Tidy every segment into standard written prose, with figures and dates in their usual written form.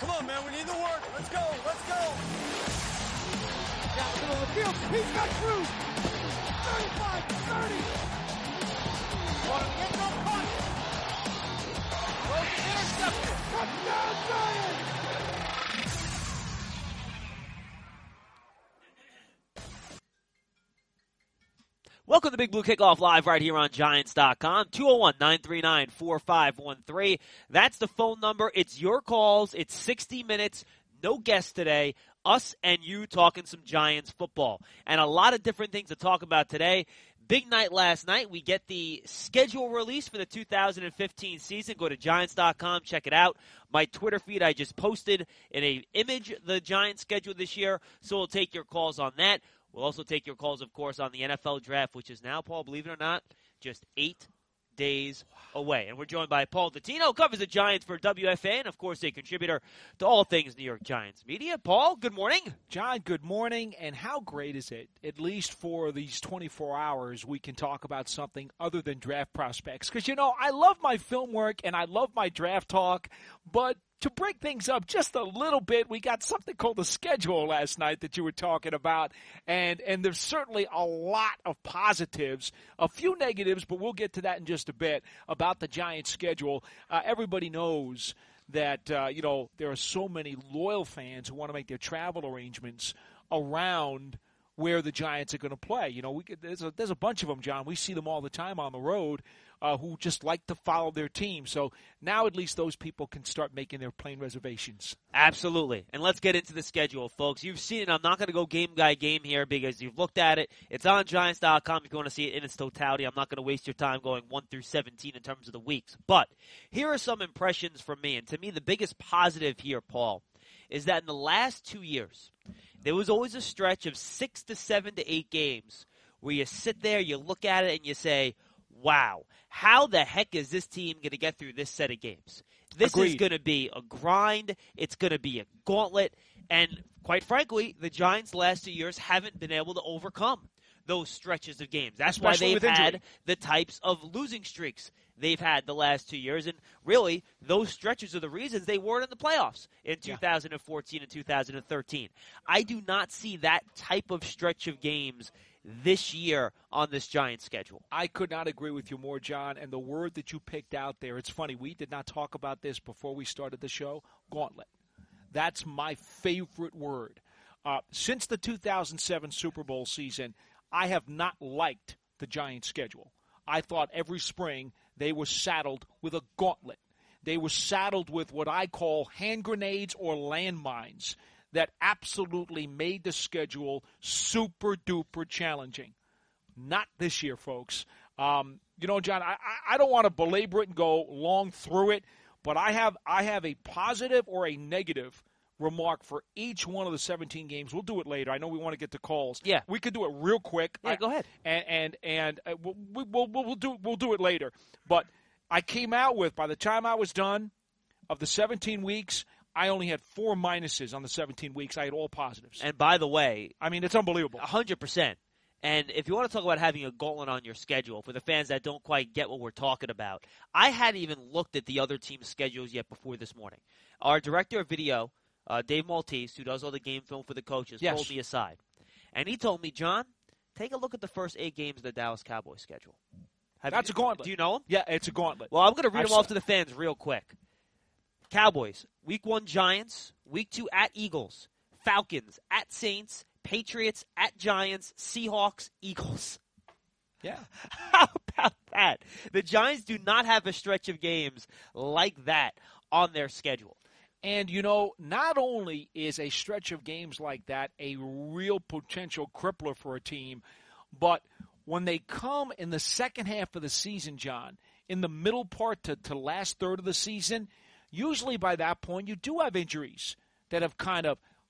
Come on, man. We need the work. Let's go. Let's go. Down the middle of the field. He's got Cruz. 35, 30. Want to get no cut. Rose is intercepted. Touchdown, Giants. Welcome to Big Blue Kickoff live right here on Giants.com. 201-939-4513. That's the phone number. It's your calls. It's 60 minutes. No guests today. Us and you talking some Giants football. And a lot of different things to talk about today. Big night last night. We get the schedule release for the 2015 season. Go to Giants.com. Check it out. My Twitter feed, I just posted in an image the Giants schedule this year. So we'll take your calls on that. We'll also take your calls, of course, on the NFL draft, which is now, Paul, believe it or not, just 8 days away. And we're joined by Paul Dottino, covers the Giants for WFA, and, of course, a contributor to all things New York Giants media. Paul, good morning. John, good morning. And how great is it, at least for these 24 hours, we can talk about something other than draft prospects? Because, you know, I love my film work and I love my draft talk, but to break things up just a little bit, we got something called the schedule last night that you were talking about, and there's certainly a lot of positives, a few negatives, but we'll get to that in just a bit about the Giants schedule. Everybody knows that, there are so many loyal fans who want to make their travel arrangements around where the Giants are going to play. You know, there's a bunch of them, John. We see them all the time on the road. Who just like to follow their team. So now at least those people can start making their plane reservations. Absolutely. And let's get into the schedule, folks. You've seen it. I'm not going to go game by game here because you've looked at it. It's on Giants.com if you want to see it in its totality. I'm not going to waste your time going 1 through 17 in terms of the weeks. But here are some impressions from me. And to me, the biggest positive here, Paul, is that in the last 2 years, there was always a stretch of 6 to 7 to 8 games where you sit there, you look at it, and you say, wow, how the heck is this team going to get through this set of games? This Agreed. is going to be a grind. It's going to be a gauntlet. And quite frankly, the Giants' last 2 years haven't been able to overcome those stretches of games. That's Especially why they've had injury. the types of losing streaks they've had the last 2 years. And really, those stretches are the reasons they weren't in the playoffs in 2014 and 2013. I do not see that type of stretch of games this year on this Giants schedule. I could not agree with you more, John. And the word that you picked out there, it's funny, we did not talk about this before we started the show, gauntlet. That's my favorite word. Since the 2007 Super Bowl season, I have not liked the Giants schedule. I thought every spring they were saddled with a gauntlet. They were saddled with what I call hand grenades or landmines that absolutely made the schedule super-duper challenging. Not this year, folks. John, I don't want to belabor it and go long through it, but I have a positive or a negative remark for each one of the 17 games. We'll do it later. I know we want to get to calls. Yeah. We could do it real quick. Yeah, go ahead. And we'll do it later. But I came out with, by the time I was done, of the 17 weeks, I only had 4 minuses on the 17 weeks. I had all positives. And by the way, I mean, it's unbelievable. 100%. And if you want to talk about having a gauntlet on your schedule, for the fans that don't quite get what we're talking about, I hadn't even looked at the other team's schedules yet before this morning. Our director of video, Dave Maltese, who does all the game film for the coaches, pulled me aside. And he told me, John, take a look at the first 8 games of the Dallas Cowboys schedule. That's a gauntlet. Do you know them? Yeah, it's a gauntlet. Well, I'm going to read them off to the fans real quick. Cowboys, Week 1 Giants, Week 2 at Eagles, Falcons, at Saints, Patriots, at Giants, Seahawks, Eagles. Yeah. How about that? The Giants do not have a stretch of games like that on their schedule. And, not only is a stretch of games like that a real potential crippler for a team, but when they come in the second half of the season, John, in the middle part to last third of the season, usually by that point you do have injuries that have kind of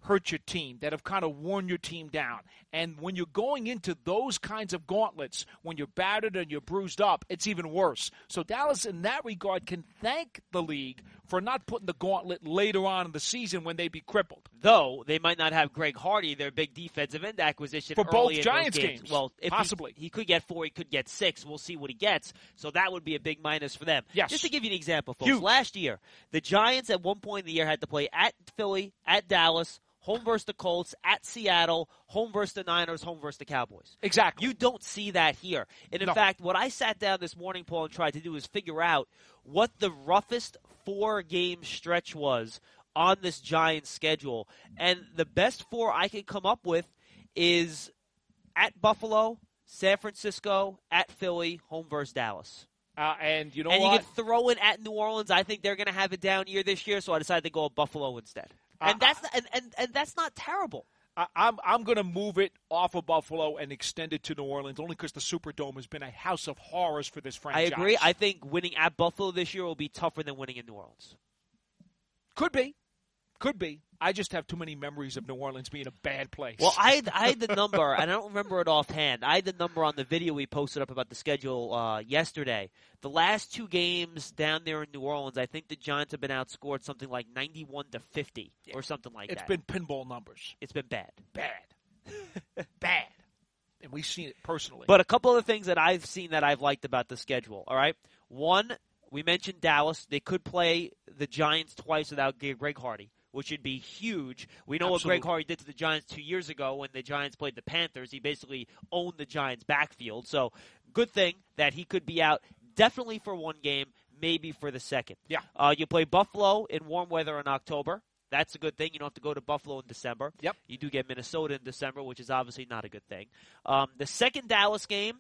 hurt your team, that have kind of worn your team down. And when you're going into those kinds of gauntlets, when you're battered and you're bruised up, it's even worse. So Dallas, in that regard, can thank the league for not putting the gauntlet later on in the season when they'd be crippled. Though they might not have Greg Hardy, their big defensive end acquisition For both early in Giants those games. games. Well, if possibly. He could get 4, he could get 6. We'll see what he gets. So that would be a big minus for them. Yes. Just to give you an example, folks. Huge. Last year, the Giants at one point in the year had to play at Philly, at Dallas, home versus the Colts, at Seattle, home versus the Niners, home versus the Cowboys. Exactly. You don't see that here. And in No. fact, what I sat down this morning, Paul, and tried to do is figure out what the roughest 4-game stretch was on this Giants schedule. And the best 4 I can come up with is at Buffalo, San Francisco, at Philly, home versus Dallas. And you know and what? you can throw in at New Orleans. I think they're going to have a down year this year, so I decided to go with Buffalo instead. And that's not terrible. I'm going to move it off of Buffalo and extend it to New Orleans only because the Superdome has been a house of horrors for this franchise. I agree. I think winning at Buffalo this year will be tougher than winning in New Orleans. Could be. Could be. I just have too many memories of New Orleans being a bad place. Well, I had the number, and I don't remember it offhand. I had the number on the video we posted up about the schedule yesterday. The last 2 games down there in New Orleans, I think the Giants have been outscored something like 91-50 or something like that. It's been pinball numbers. It's been bad. Bad. Bad. And we've seen it personally. But a couple of the things that I've seen that I've liked about the schedule, all right? One, we mentioned Dallas. They could play the Giants twice without Greg Hardy, which would be huge. We know Absolutely. what Greg Hardy did to the Giants 2 years ago when the Giants played the Panthers. He basically owned the Giants' backfield. So good thing that he could be out definitely for 1 game, maybe for the second. Yeah. You play Buffalo in warm weather in October. That's a good thing. You don't have to go to Buffalo in December. Yep. You do get Minnesota in December, which is obviously not a good thing. The second Dallas game,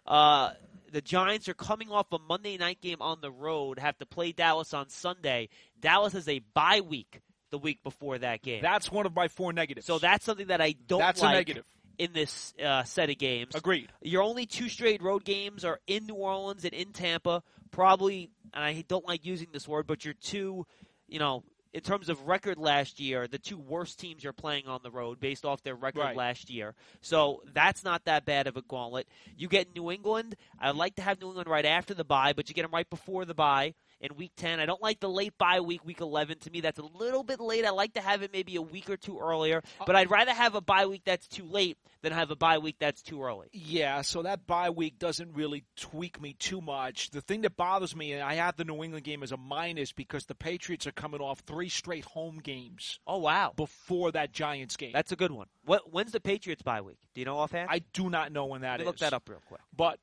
the Giants are coming off a Monday night game on the road, have to play Dallas on Sunday. Dallas has a bye week the week before that game. That's one of my 4 negatives. So that's something that I don't That's like a negative. in this set of games. Agreed. Your only 2 straight road games are in New Orleans and in Tampa. Probably, and I don't like using this word, but your 2, in terms of record last year, the 2 worst teams you're playing on the road based off their record last year. So that's not that bad of a gauntlet. You get New England. I'd like to have New England right after the bye, but you get them right before the bye in Week 10. I don't like the late bye week, Week 11. To me, that's a little bit late. I like to have it maybe a week or 2 earlier, but I'd rather have a bye week that's too late than have a bye week that's too early. Yeah, so that bye week doesn't really tweak me too much. The thing that bothers me, and I have the New England game as a minus because the Patriots are coming off 3 straight home games. Oh, wow. Before that Giants game. That's a good one. When's the Patriots bye week? Do you know offhand? I do not know when that is. Look that up real quick. But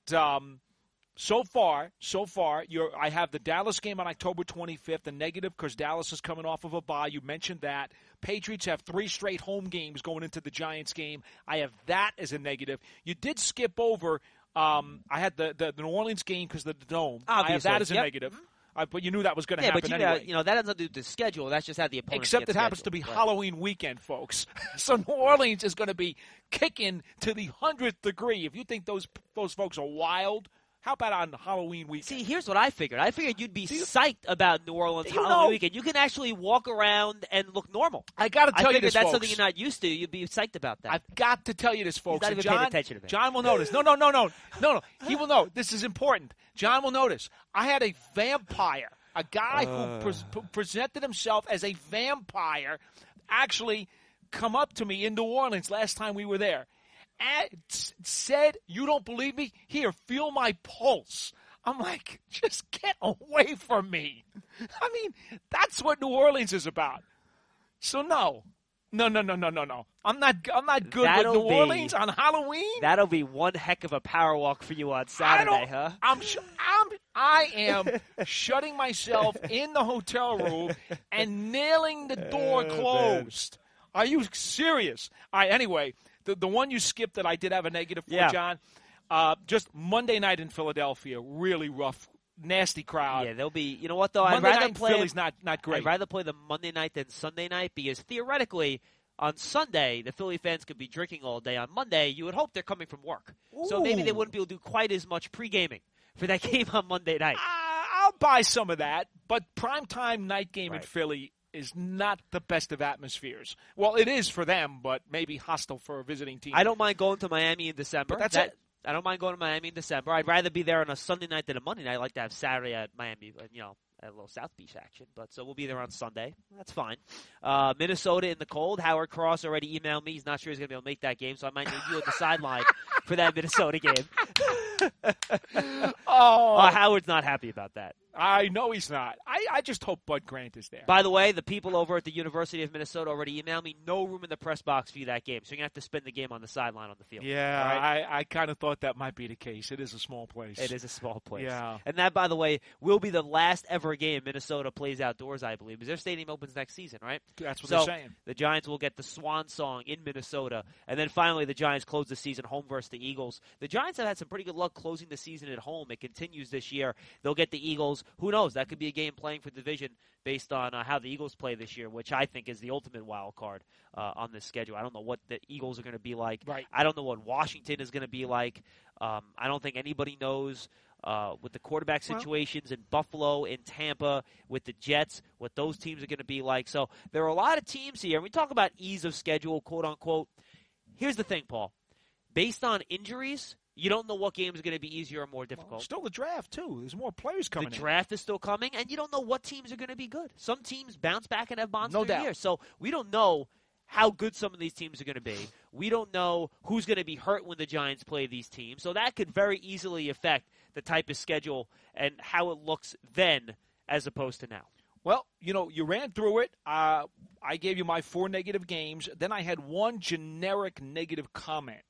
so far, I have the Dallas game on October 25th, a negative because Dallas is coming off of a bye. You mentioned that. Patriots have 3 straight home games going into the Giants game. I have that as a negative. You did skip over. I had the New Orleans game because of the Dome. Obviously. I have that as a Yep. negative. But you knew that was going to happen but anyway. that doesn't have to do with the schedule. That's just how the opponent Except gets it happens to scheduled. be Right. Halloween weekend, folks. So New Orleans is going to be kicking to the 100th degree. If you think those folks are wild, how about on Halloween weekend? See, here's what I figured. I figured you'd be psyched about New Orleans You Halloween know- weekend. You can actually walk around and look normal. I got to tell you figured this, that's folks. something you're not used to. You'd be psyched about that. I've got to tell you this, folks. not And even paying attention to me. John will notice. No. He will know. This is important. John will notice. I had a vampire, a guy who presented himself as a vampire, actually come up to me in New Orleans last time we were there. And said, "You don't believe me? Here, feel my pulse." I'm like, just get away from me. I mean, that's what New Orleans is about. So no. I'm not good with New Orleans on Halloween. That'll be one heck of a power walk for you on Saturday, huh? I am shutting myself in the hotel room and nailing the door closed. Are you serious? All right, anyway, the one you skipped that I did have a negative for, John, just Monday night in Philadelphia, really rough, nasty crowd. Yeah, they'll be. You know what though? Monday I'd rather night play. Philly's not great. I'd rather play the Monday night than Sunday night because theoretically, on Sunday the Philly fans could be drinking all day. On Monday, you would hope they're coming from work, so maybe they wouldn't be able to do quite as much pre-gaming for that game on Monday night. I'll buy some of that, but primetime night game in Right. Philly, is not the best of atmospheres. Well, it is for them, but maybe hostile for a visiting team. I don't mind going to Miami in December. But that's it. I don't mind going to Miami in December. I'd rather be there on a Sunday night than a Monday night. I like to have Saturday at Miami, a little South Beach action. But so we'll be there on Sunday. That's fine. Minnesota in the cold. Howard Cross already emailed me. He's not sure he's going to be able to make that game, so I might need you at the sideline for that Minnesota game. Howard's not happy about that. I know he's not. I just hope Bud Grant is there. By the way, the people over at the University of Minnesota already emailed me. No room in the press box for you that game, so you're going to have to spend the game on the sideline on the field. Yeah, right? I kind of thought that might be the case. It is a small place. It is a small place. Yeah. And that, by the way, will be the last ever game Minnesota plays outdoors, I believe, because their stadium opens next season, right? That's what so they're saying. The Giants will get the swan song in Minnesota, and then finally the Giants close the season home versus the Eagles. The Giants have had some pretty good luck closing the season at home. It continues this year. They'll get the Eagles. Who knows? That could be a game playing for division based on how the Eagles play this year, which I think is the ultimate wild card on this schedule. I don't know what the Eagles are going to be like. Right. I don't know what Washington is going to be like. I don't think anybody knows with the quarterback situations in Buffalo, in Tampa, with the Jets, what those teams are going to be like. So there are a lot of teams here. And we talk about ease of schedule, quote unquote. Here's the thing, Paul. Based on injuries, you don't know what game is going to be easier or more difficult. Well, still the draft, too. There's more players coming in. The draft is still coming, and you don't know what teams are going to be good. Some teams bounce back and have monster years. So we don't know how good some of these teams are going to be. We don't know who's going to be hurt when the Giants play these teams. So that could very easily affect the type of schedule and how it looks then as opposed to now. Well, you ran through it. I gave you my 4 negative games. Then I had one generic negative comment.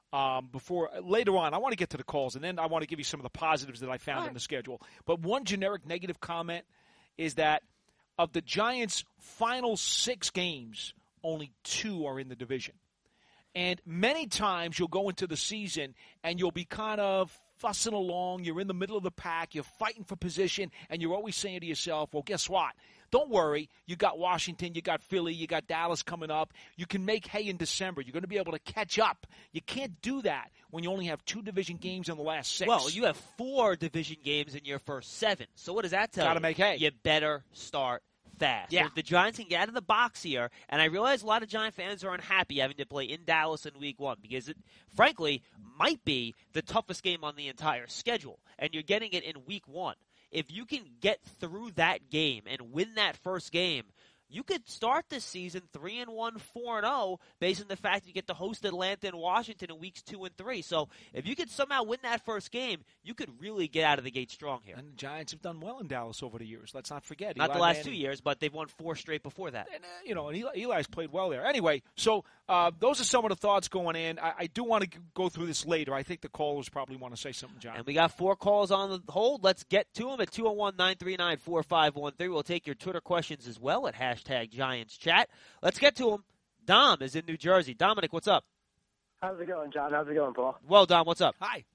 Before later on, I want to get to the calls, and then I want to give you some of the positives that I found in the schedule. But one generic negative comment is that of the Giants' final 6 games, only 2 are in the division. And many times you'll go into the season and you'll be kind of fussing along. You're in the middle of the pack. You're fighting for position, and you're always saying to yourself, well, guess what? Don't worry. You got Washington. You got Philly. You got Dallas coming up. You can make hay in December. You're going to be able to catch up. You can't do that when you only have 2 division games in the last 6. Well, you have 4 division games in your first 7. So what does that tell you? Got to make hay. You better start fast. Yeah. So if the Giants can get out of the box here, and I realize a lot of Giant fans are unhappy having to play in Dallas in Week 1 because it, frankly, might be the toughest game on the entire schedule, and you're getting it in Week 1. If you can get through that game and win that first game, you could start this season 3-1, 4-0, based on the fact you get to host Atlanta and Washington in weeks 2 and 3. So if you could somehow win that first game, you could really get out of the gate strong here. And the Giants have done well in Dallas over the years. Let's not forget. Not the last 2 years, but they've won 4 straight before that. And, and Eli's played well there. Anyway, so those are some of the thoughts going in. I do want to go through this later. I think the callers probably want to say something, John. And we got 4 calls on the hold. Let's get to them at 201-939-4513. We'll take your Twitter questions as well at #GiantsChat. Let's get to them. Dom is in New Jersey. Dominic, what's up? How's it going, John? How's it going, Paul? Well, Dom, what's up? Hi.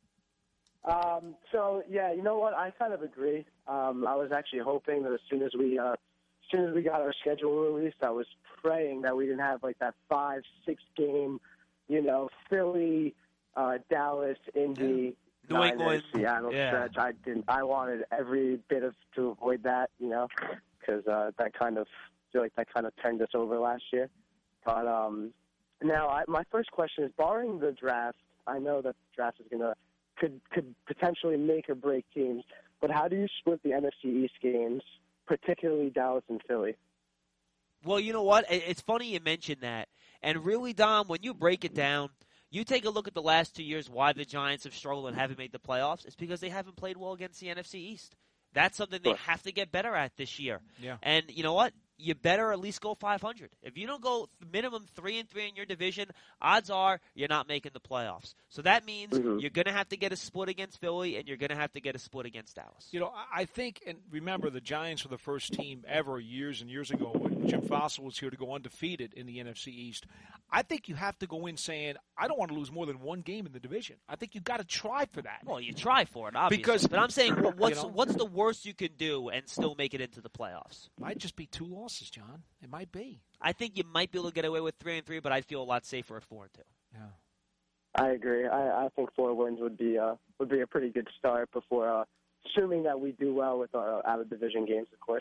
Yeah, you know what? I kind of agree. I was actually hoping that as soon as we got our schedule released, I was praying that we didn't have like that 5-6 game, Philly, Dallas, Indy, New England, Seattle stretch. I wanted every bit to avoid that, because that kind of feel like that kind of turned us over last year. But now my first question is, barring the draft, I know that the draft is could potentially make or break teams, but how do you split the NFC East games, particularly Dallas and Philly? Well, you know what? It's funny you mentioned that. And really, Dom, when you break it down, you take a look at the last 2 years, why the Giants have struggled and haven't made the playoffs. It's because they haven't played well against the NFC East. That's something they have to get better at this year. Yeah. And you know what? You better at least go 500. If you don't go minimum 3-3 in your division, odds are you're not making the playoffs. So that means you're going to have to get a split against Philly, and you're going to have to get a split against Dallas. I think, and remember, the Giants were the first team ever years and years ago when Jim Fossil was here to go undefeated in the NFC East. I think you have to go in saying, I don't want to lose more than 1 game in the division. I think you've got to try for that. Well, you try for it, obviously. But I'm saying, what's the worst you can do and still make it into the playoffs? Might just be 2 losses, John. It might be. I think you might be able to get away with 3-3, but I'd feel a lot safer at 4-2. Yeah. I agree. I think 4 wins would be a pretty good start before, assuming that we do well with our out of division games, of course.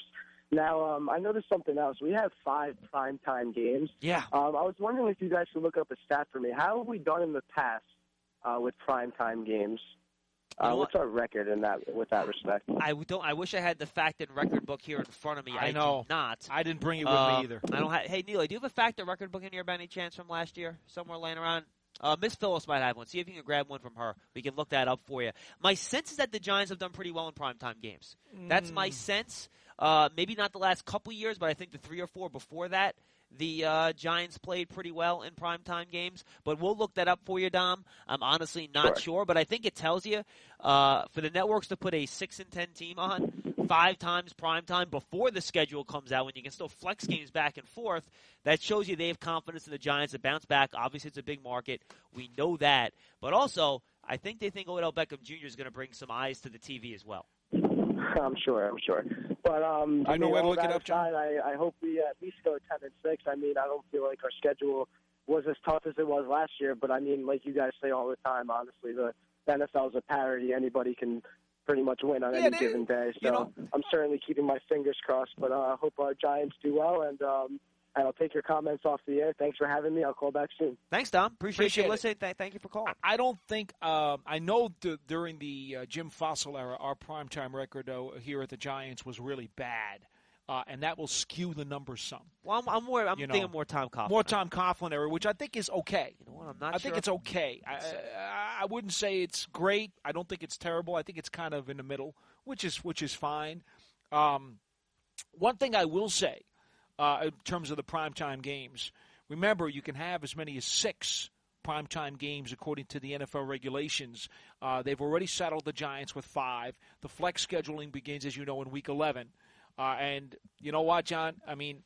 Now, I noticed something else. We have 5 primetime games. Yeah. I was wondering if you guys could look up a stat for me. How have we done in the past with primetime games? You know What's our record in that with that respect? I wish I had the fact and record book here in front of me. I know. Do not. I didn't bring it with me either. I don't. Hey, Neely, do you have a fact and record book in here by any chance from last year? Somewhere laying around? Miss Phyllis might have one. See if you can grab one from her. We can look that up for you. My sense is that the Giants have done pretty well in primetime games. That's my sense. Maybe not the last couple years, but I think the 3 or 4 before that, the Giants played pretty well in primetime games. But we'll look that up for you, Dom. I'm honestly not sure, but I think it tells you for the networks to put a 6-10 team on 5 times primetime before the schedule comes out, when you can still flex games back and forth, that shows you they have confidence in the Giants to bounce back. Obviously, it's a big market. We know that. But also, I think they think Odell Beckham Jr. is going to bring some eyes to the TV as well. I'm sure. But I know where to look it up, John. I hope we at least go 10-6. I mean, I don't feel like our schedule was as tough as it was last year, but I mean, like you guys say all the time, honestly, the NFL is a parody. Anybody can pretty much win on any given day. So I'm certainly keeping my fingers crossed, but I hope our Giants do well, and I'll take your comments off the air. Thanks for having me. I'll call back soon. Thanks, Dom. Appreciate you listening. Thank you for calling. I don't think I know during the Jim Fossil era, our primetime record here at the Giants was really bad, and that will skew the numbers some. Well, I'm thinking more Tom Coughlin. More Tom Coughlin era, which I think is okay. You know what? I'm not sure. I think it's okay. I wouldn't say it's great. I don't think it's terrible. I think it's kind of in the middle, which is fine. One thing I will say, in terms of the primetime games, remember you can have as many as 6 primetime games according to the NFL regulations. They've already settled the Giants with 5. The flex scheduling begins, as you know, in Week 11. And you know what, John? I mean,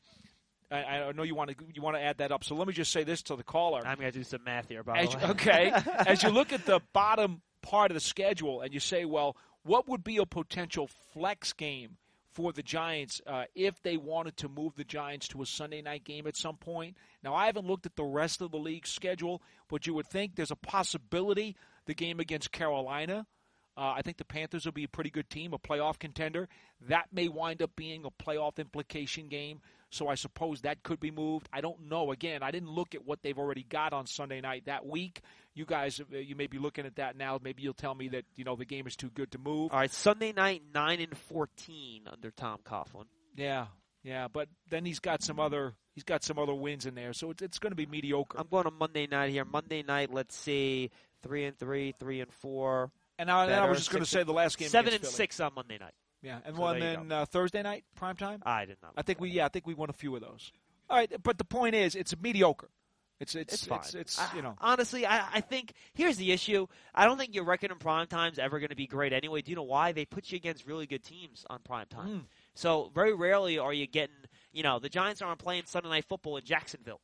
I know you want to add that up. So let me just say this to the caller. I'm going to do some math here, by the way. Okay. As you look at the bottom part of the schedule and you say, well, what would be a potential flex game for the Giants if they wanted to move the Giants to a Sunday night game at some point? Now, I haven't looked at the rest of the league's schedule, but you would think there's a possibility the game against Carolina. I think the Panthers will be a pretty good team, a playoff contender. That may wind up being a playoff implication game, so I suppose that could be moved. I don't know. Again, I didn't look at what they've already got on Sunday night that week. You guys, you may be looking at that now. Maybe you'll tell me that the game is too good to move. All right, Sunday night 9-14 under Tom Coughlin. Yeah, but then he's got some other wins in there, so it's going to be mediocre. I'm going to Monday night here. Monday night, let's see, 3-3, 3-4. And I was just going to say the last game 7-6 on Monday night. Yeah, and then Thursday night primetime. I did not. I think we won a few of those. All right, but the point is, it's mediocre. It's fine. It's honestly, I think here's the issue. I don't think your record in primetime is ever going to be great anyway. Do you know why? They put you against really good teams on primetime. So very rarely are you getting, the Giants aren't playing Sunday Night Football in Jacksonville,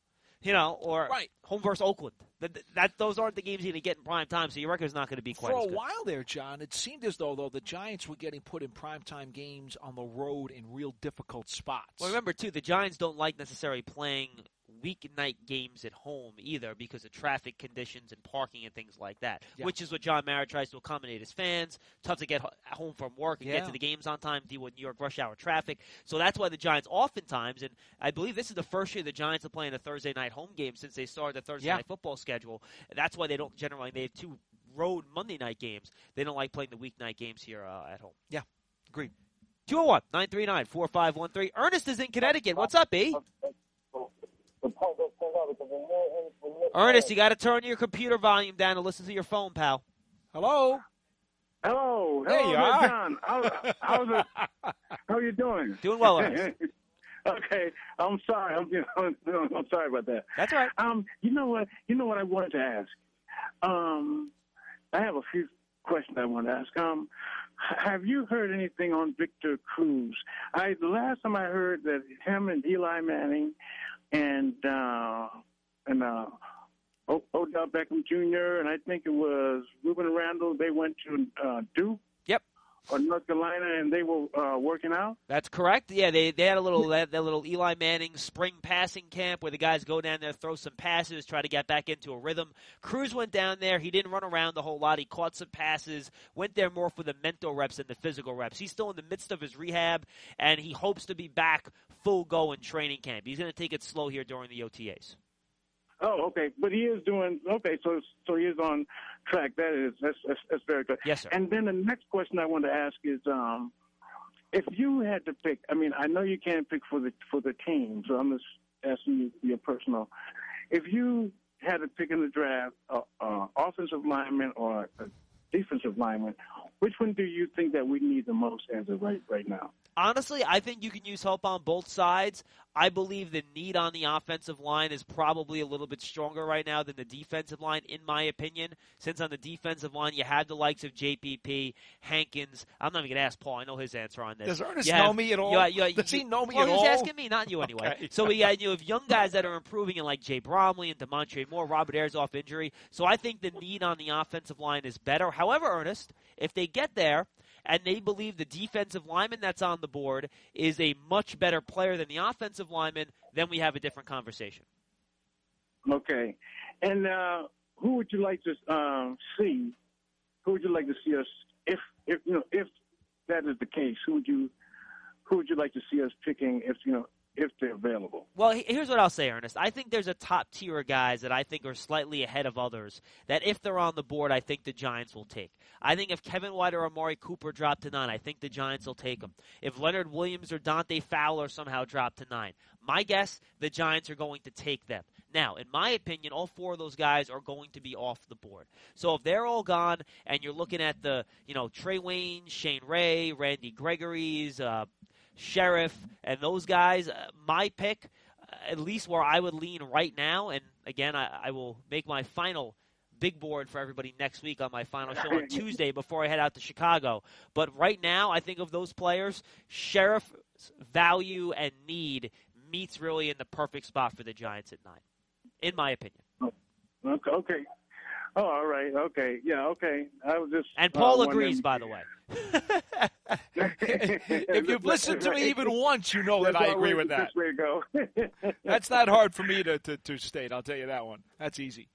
or home versus Oakland. Those aren't the games you're going to get in prime time, so your record's not going to be quite as good. For a while there, John, it seemed as though the Giants were getting put in primetime games on the road in real difficult spots. Well, remember, too, the Giants don't like necessarily playing weeknight games at home either because of traffic conditions and parking and things like that, which is what John Mara tries to accommodate his fans. Tough to get home from work and get to the games on time, deal with New York rush hour traffic. So that's why the Giants oftentimes, and I believe this is the first year the Giants are playing a Thursday night home game since they started the Thursday night football schedule. That's why they don't generally, they have 2 road Monday night games. They don't like playing the weeknight games here at home. Yeah, agreed. 201-939-4513. Ernest is in Connecticut. What's up, B? Ernest, you got to turn your computer volume down and listen to your phone, pal. Hello. Hello. There you are. John. How are you doing? Doing well, Ernest. Okay. I'm sorry. I'm sorry about that. That's all right. You know what I wanted to ask? I have a few questions I want to ask. Have you heard anything on Victor Cruz? The last time I heard that him and Eli Manning and Odell Beckham Jr. and I think it was Ruben Randall, they went to Duke. Yep. North Carolina, and they were working out? That's correct. Yeah, they had a little that little Eli Manning spring passing camp where the guys go down there, throw some passes, try to get back into a rhythm. Cruz went down there. He didn't run around a whole lot. He caught some passes, went there more for the mental reps than the physical reps. He's still in the midst of his rehab, and he hopes to be back full go in training camp. He's going to take it slow here during the OTAs. Oh, okay. But he is doing okay. So he is on track. That's very good. Yes, sir. And then the next question I want to ask is, if you had to pick, I mean, I know you can't pick for the team, so I'm just asking you your personal. If you had to pick in the draft, offensive lineman or a defensive lineman, which one do you think that we need the most as of right now? Honestly, I think you can use help on both sides. I believe the need on the offensive line is probably a little bit stronger right now than the defensive line, in my opinion, since on the defensive line you have the likes of JPP, Hankins. I'm not even going to ask Paul. I know his answer on this. Does Ernest know me at all? Does he know me at all? Well, he's asking me, not you anyway. Okay. So we have young guys that are improving, in like Jay Bromley and DeMontre Moore. Robert Ayers off injury. So I think the need on the offensive line is better. However, Ernest, if they get there, and they believe the defensive lineman that's on the board is a much better player than the offensive lineman, then we have a different conversation. Okay. And who would you like to see? Who would you like to see us if that is the case? Who would you like to see us picking if they're available? Well, here's what I'll say, Ernest. I think there's a top tier of guys that I think are slightly ahead of others that if they're on the board, I think the Giants will take. I think if Kevin White or Amari Cooper drop to 9, I think the Giants will take them. If Leonard Williams or Dante Fowler somehow drop to 9, my guess, the Giants are going to take them. Now, in my opinion, all 4 of those guys are going to be off the board. So if they're all gone and you're looking at the, Trey Wayne, Shane Ray, Randy Gregory's, Sheriff, and those guys, my pick, at least where I would lean right now, and again, I will make my final big board for everybody next week on my final show on Tuesday before I head out to Chicago. But right now, I think of those players, Sheriff's value and need meets really in the perfect spot for the Giants at 9, in my opinion. Okay. Oh, all right. Okay. Yeah, okay. I was just. And Paul agrees, by the way. If you've listened to me even once, you know that I agree with that. Way to go. That's not hard for me to state. I'll tell you that one. That's easy.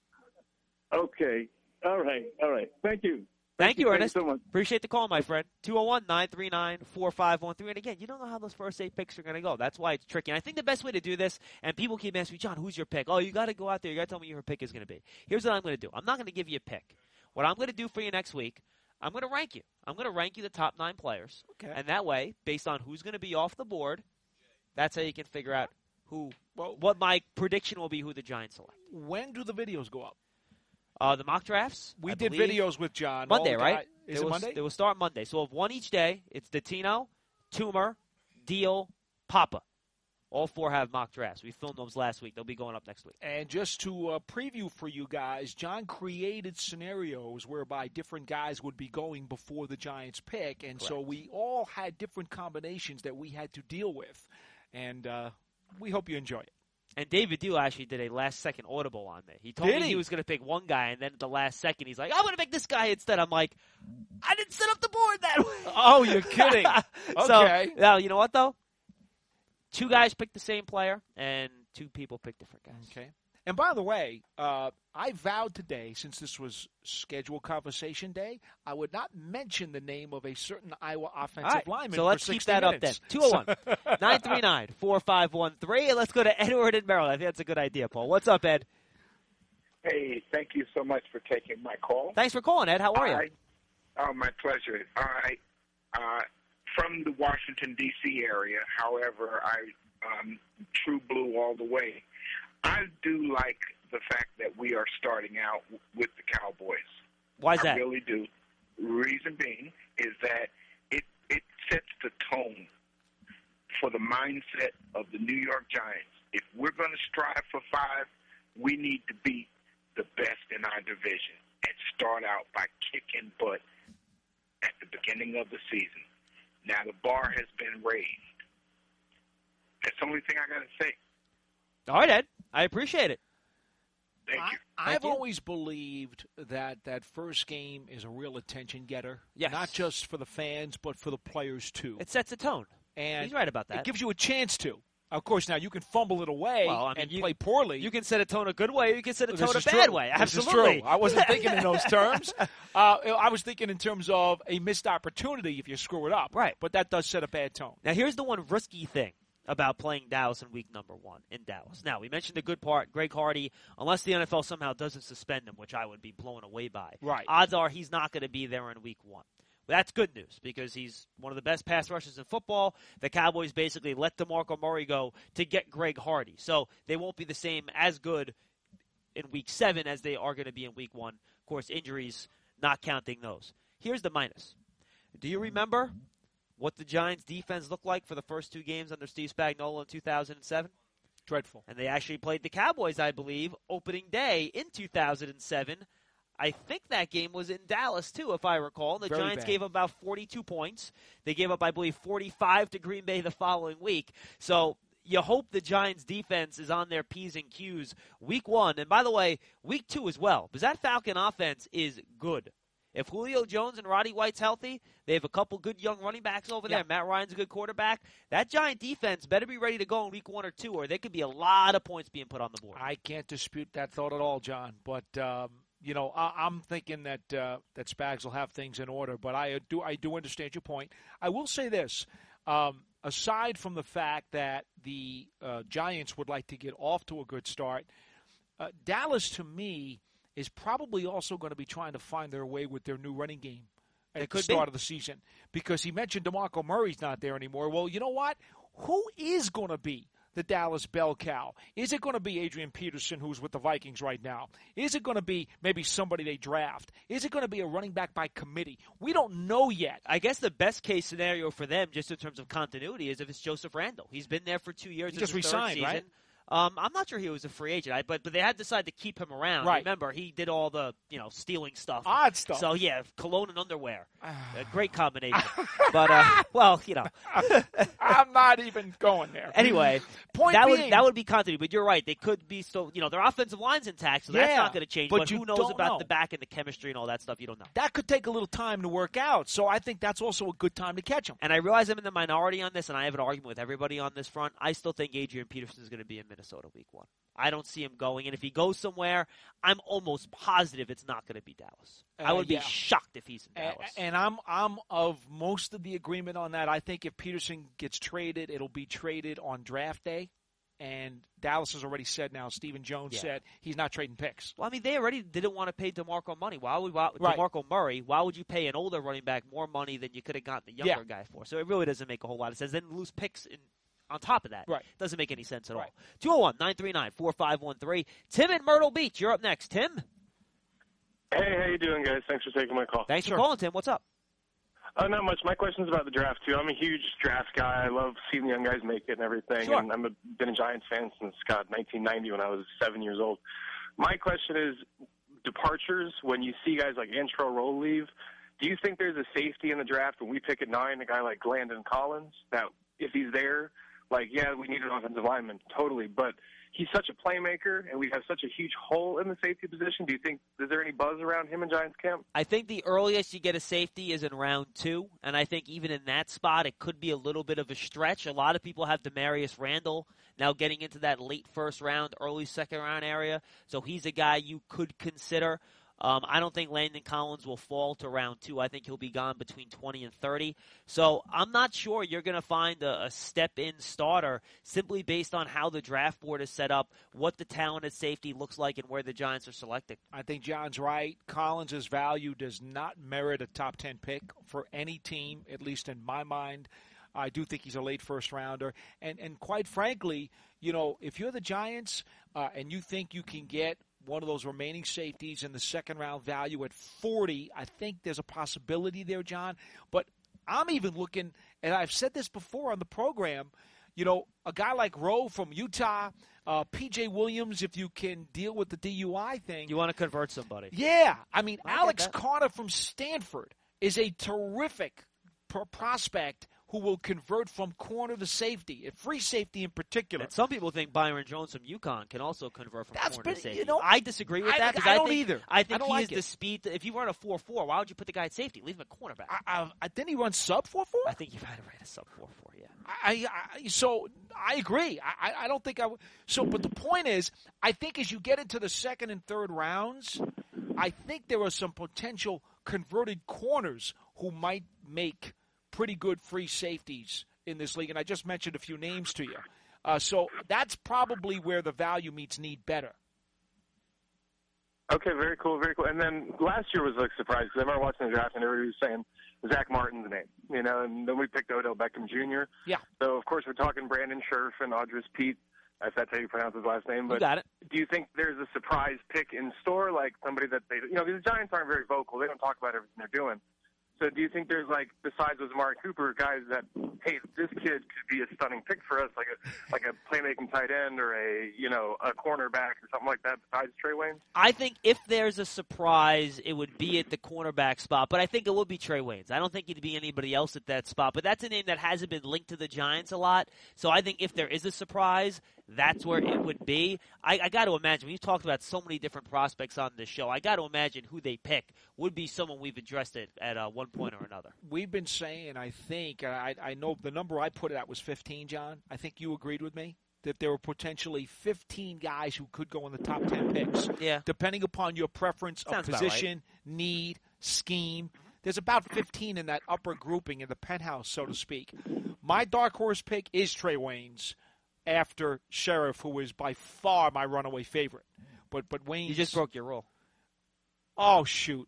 Okay. All right. Thank you. Thank you, Ernest. Thank you so much. Appreciate the call, my friend. 201-939-4513. And again, you don't know how those first 8 picks are going to go. That's why it's tricky. And I think the best way to do this, and people keep asking me, John, who's your pick? Oh, you got to go out there. You got to tell me who your pick is going to be. Here's what I'm going to do. I'm not going to give you a pick. What I'm going to do for you next week, I'm going to rank you. I'm going to rank you the top 9 players. Okay. And that way, based on who's going to be off the board, that's how you can figure out what my prediction will be who the Giants select. When do the videos go up? The mock drafts. We did videos with John. Monday, right? Is it Monday? They will start Monday. So we'll have one each day. It's Dottino, Toomer, Deal, Papa. All 4 have mock drafts. We filmed those last week. They'll be going up next week. And just to preview for you guys, John created scenarios whereby different guys would be going before the Giants pick. And Correct. So we all had different combinations that we had to deal with. And we hope you enjoy it. And David Deal actually did a last-second audible on me. He told me he was going to pick one guy, and then at the last second, he's like, I'm going to pick this guy instead. I'm like, I didn't set up the board that way. Oh, you're kidding. Okay. So, now, you know what, though? 2 guys picked the same player, and 2 people picked different guys. Okay. And by the way, I vowed today, since this was scheduled conversation day, I would not mention the name of a certain Iowa offensive lineman so let's for 60 keep that minutes. up then. 201-939-4513. And let's go to Edward in Maryland. I think that's a good idea, Paul. What's up, Ed? Hey, thank you so much for taking my call. Thanks for calling, Ed. How are you? Oh, my pleasure. All right. From the Washington, D.C. area, however, true blue all the way. I do like the fact that we are starting out with the Cowboys. Why is that? I really do. Reason being is that it sets the tone for the mindset of the New York Giants. If we're going to strive for 5, we need to beat the best in our division and start out by kicking butt at the beginning of the season. Now the bar has been raised. That's the only thing I got to say. All right, Ed. I appreciate it. Thank you. I've always believed that first game is a real attention getter. Yes. Not just for the fans, but for the players, too. It sets a tone. And he's right about that. It gives you a chance to. Of course, now you can fumble it away and play poorly. You can set a tone a good way, or you can set a tone a bad way. Absolutely. This is true. I wasn't thinking in those terms. I was thinking in terms of a missed opportunity if you screw it up. Right. But that does set a bad tone. Now, here's the one risky thing about playing Dallas in week number 1 in Dallas. Now, we mentioned the good part, Greg Hardy, unless the NFL somehow doesn't suspend him, which I would be blown away by. Right. Odds are he's not going to be there in week 1. That's good news because he's one of the best pass rushers in football. The Cowboys basically let DeMarco Murray go to get Greg Hardy. So they won't be the same as good in week 7 as they are going to be in week 1. Of course, injuries, not counting those. Here's the minus. Do you remember what the Giants' defense looked like for the first 2 games under Steve Spagnuolo in 2007? Dreadful. And they actually played the Cowboys, I believe, opening day in 2007. I think that game was in Dallas, too, if I recall. The Very Giants bad. gave up about 42 points. They gave up, I believe, 45 to Green Bay the following week. So you hope the Giants' defense is on their P's and Q's week 1. And, by the way, week 2 as well, because that Falcon offense is good. If Julio Jones and Roddy White's healthy, they have a couple good young running backs over there. Matt Ryan's a good quarterback. That Giant defense better be ready to go in week 1 or 2, or there could be a lot of points being put on the board. I can't dispute that thought at all, John. But I'm thinking that Spags will have things in order. But I do understand your point. I will say this: aside from the fact that the Giants would like to get off to a good start, Dallas, to me, is probably also going to be trying to find their way with their new running game at the start of the season. Because he mentioned DeMarco Murray's not there anymore. Well, you know what? Who is going to be the Dallas bell cow? Is it going to be Adrian Peterson, who's with the Vikings right now? Is it going to be maybe somebody they draft? Is it going to be a running back by committee? We don't know yet. I guess the best case scenario for them, just in terms of continuity, is if it's Joseph Randle. He's been there for 2 years. He just resigned, resigned, season. right? I'm not sure he was a free agent, but they had decided to keep him around. Right. Remember, he did all the stealing stuff, odd stuff. So yeah, cologne and underwear, a great combination. But I'm not even going there. Anyway, Point that being, would be continuity. But you're right; they could be still. Their offensive line's intact, so that's not going to change. But you who knows don't about know. the back and the chemistry and all that stuff? You don't know. That could take a little time to work out. So I think that's also a good time to catch him. And I realize I'm in the minority on this, and I have an argument with everybody on this front. I still think Adrian Peterson is going to be in Minnesota week 1. I don't see him going. And if he goes somewhere, I'm almost positive it's not going to be Dallas. I would be shocked if he's in Dallas. And I'm of most of the agreement on that. I think if Peterson gets traded, it'll be traded on draft day. And Dallas has already said now, Stephen Jones said he's not trading picks. Well, I mean, they already didn't want to pay DeMarco money. DeMarco Murray, why would you pay an older running back more money than you could have gotten the younger guy for? So it really doesn't make a whole lot of sense. Then lose picks on top of that. Right. Doesn't make any sense at all. 201-939-4513. Tim in Myrtle Beach, you're up next. Tim? Hey, how you doing, guys? Thanks for taking my call. Thanks for calling, Tim. What's up? Not much. My question's about the draft, too. I'm a huge draft guy. I love seeing the young guys make it and everything. Sure. And I've been a Giants fan since, 1990 when I was 7 years old. My question is, departures, when you see guys like Antrel Rolle leave, do you think there's a safety in the draft when we pick at 9, a guy like Landon Collins, that if he's there, we need an offensive lineman, totally. But he's such a playmaker, and we have such a huge hole in the safety position. Do you think, is there any buzz around him in Giants camp? I think the earliest you get a safety is in round 2, and I think even in that spot it could be a little bit of a stretch. A lot of people have Demarius Randall now getting into that late first round, early second round area, so he's a guy you could consider. I don't think Landon Collins will fall to round 2. I think he'll be gone between 20 and 30. So I'm not sure you're going to find a step-in starter simply based on how the draft board is set up, what the talent at safety looks like, and where the Giants are selecting. I think John's right. Collins' value does not merit a top 10 pick for any team, at least in my mind. I do think he's a late first-rounder. And quite frankly, if you're the Giants and you think you can get one of those remaining safeties in the second-round value at 40, I think there's a possibility there, John. But I'm even looking, and I've said this before on the program, a guy like Rowe from Utah, P.J. Williams, if you can deal with the DUI thing. You want to convert somebody. Yeah. I mean, Alex Carter from Stanford is a terrific prospect who will convert from corner to safety, free safety in particular. And some people think Byron Jones from UConn can also convert from corner to safety. You know, I disagree with that. I don't think, either. I think I don't he like is it. the speed. If you run a 4.4, why would you put the guy at safety? Leave him at cornerback. Didn't he run sub 4.4? I think you might have ran a sub 4.4, yeah. So I agree. I don't think I would. So, but the point is, I think as you get into the second and third rounds, I think there are some potential converted corners who might make pretty good free safeties in this league. And I just mentioned a few names to you. So that's probably where the value meets need better. Okay, very cool, very cool. And then last year was a surprise because I remember watching the draft and everybody was saying Zach Martin's name, and then we picked Odell Beckham Jr. Yeah. So, of course, we're talking Brandon Scherf and Audris Pete, if that's how you pronounce his last name. But You got it. do you think there's a surprise pick in store, like somebody that they, these Giants aren't very vocal. They don't talk about everything they're doing. So do you think there's, besides those Amari Cooper guys that, hey, this kid could be a stunning pick for us, like a playmaking tight end or a cornerback or something like that besides Trey Waynes? I think if there's a surprise, it would be at the cornerback spot, but I think it would be Trey Waynes. I don't think it'd be anybody else at that spot, but that's a name that hasn't been linked to the Giants a lot. So I think if there is a surprise, that's where it would be. I got to imagine, when you've talked about so many different prospects on this show, I got to imagine who they pick would be someone we've addressed it at one point or another. We've been saying, I think, I know the number I put it at was 15, John. I think you agreed with me that there were potentially 15 guys who could go in the top 10 picks. Yeah. Depending upon your preference of Sounds about position, need, scheme. There's about 15 in that upper grouping in the penthouse, so to speak. My dark horse pick is Trey Waynes after Sheriff, who is by far my runaway favorite. But Waynes... You just broke your rule. Oh, shoot.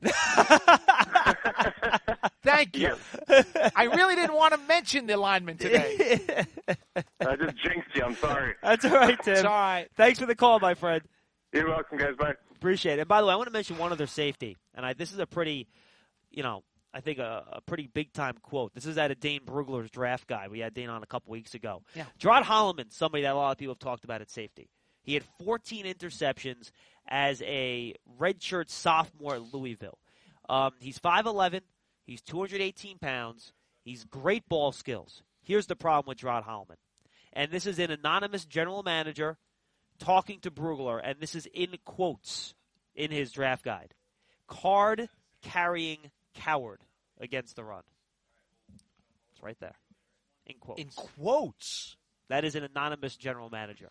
Thank you. I really didn't want to mention the lineman today. I just jinxed you. I'm sorry. That's all right, Tim. It's all right. Thanks for the call, my friend. You're welcome, guys. Bye. Appreciate it. And by the way, I want to mention one other safety, and this is a pretty, I think a pretty big-time quote. This is out of Dane Brugler's draft guide. We had Dane on a couple weeks ago. Yeah. Gerard Holloman, somebody that a lot of people have talked about at safety. He had 14 interceptions as a redshirt sophomore at Louisville. He's 5'11". He's 218 pounds. He's great ball skills. Here's the problem with Gerard Holloman. And this is an anonymous general manager talking to Brugler, and this is in quotes in his draft guide. Card-carrying coward against the run. It's right there. In quotes. In quotes? That is an anonymous general manager.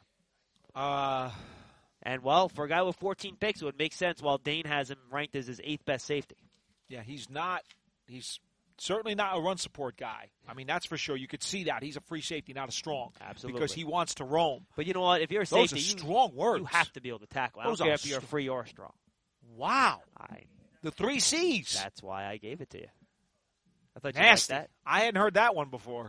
And, well, for a guy with 14 picks, it would make sense while Dane has him ranked as his 8th best safety. Yeah, he's certainly not a run support guy. I mean, that's for sure. You could see that. He's a free safety, not a strong. Absolutely. Because he wants to roam. But you know what? If you're a safety, those are strong words. You have to be able to tackle. I don't care if you're free or strong. Wow. The 3 C's. That's why I gave it to you. I thought Nasty. You liked that. I hadn't heard that one before.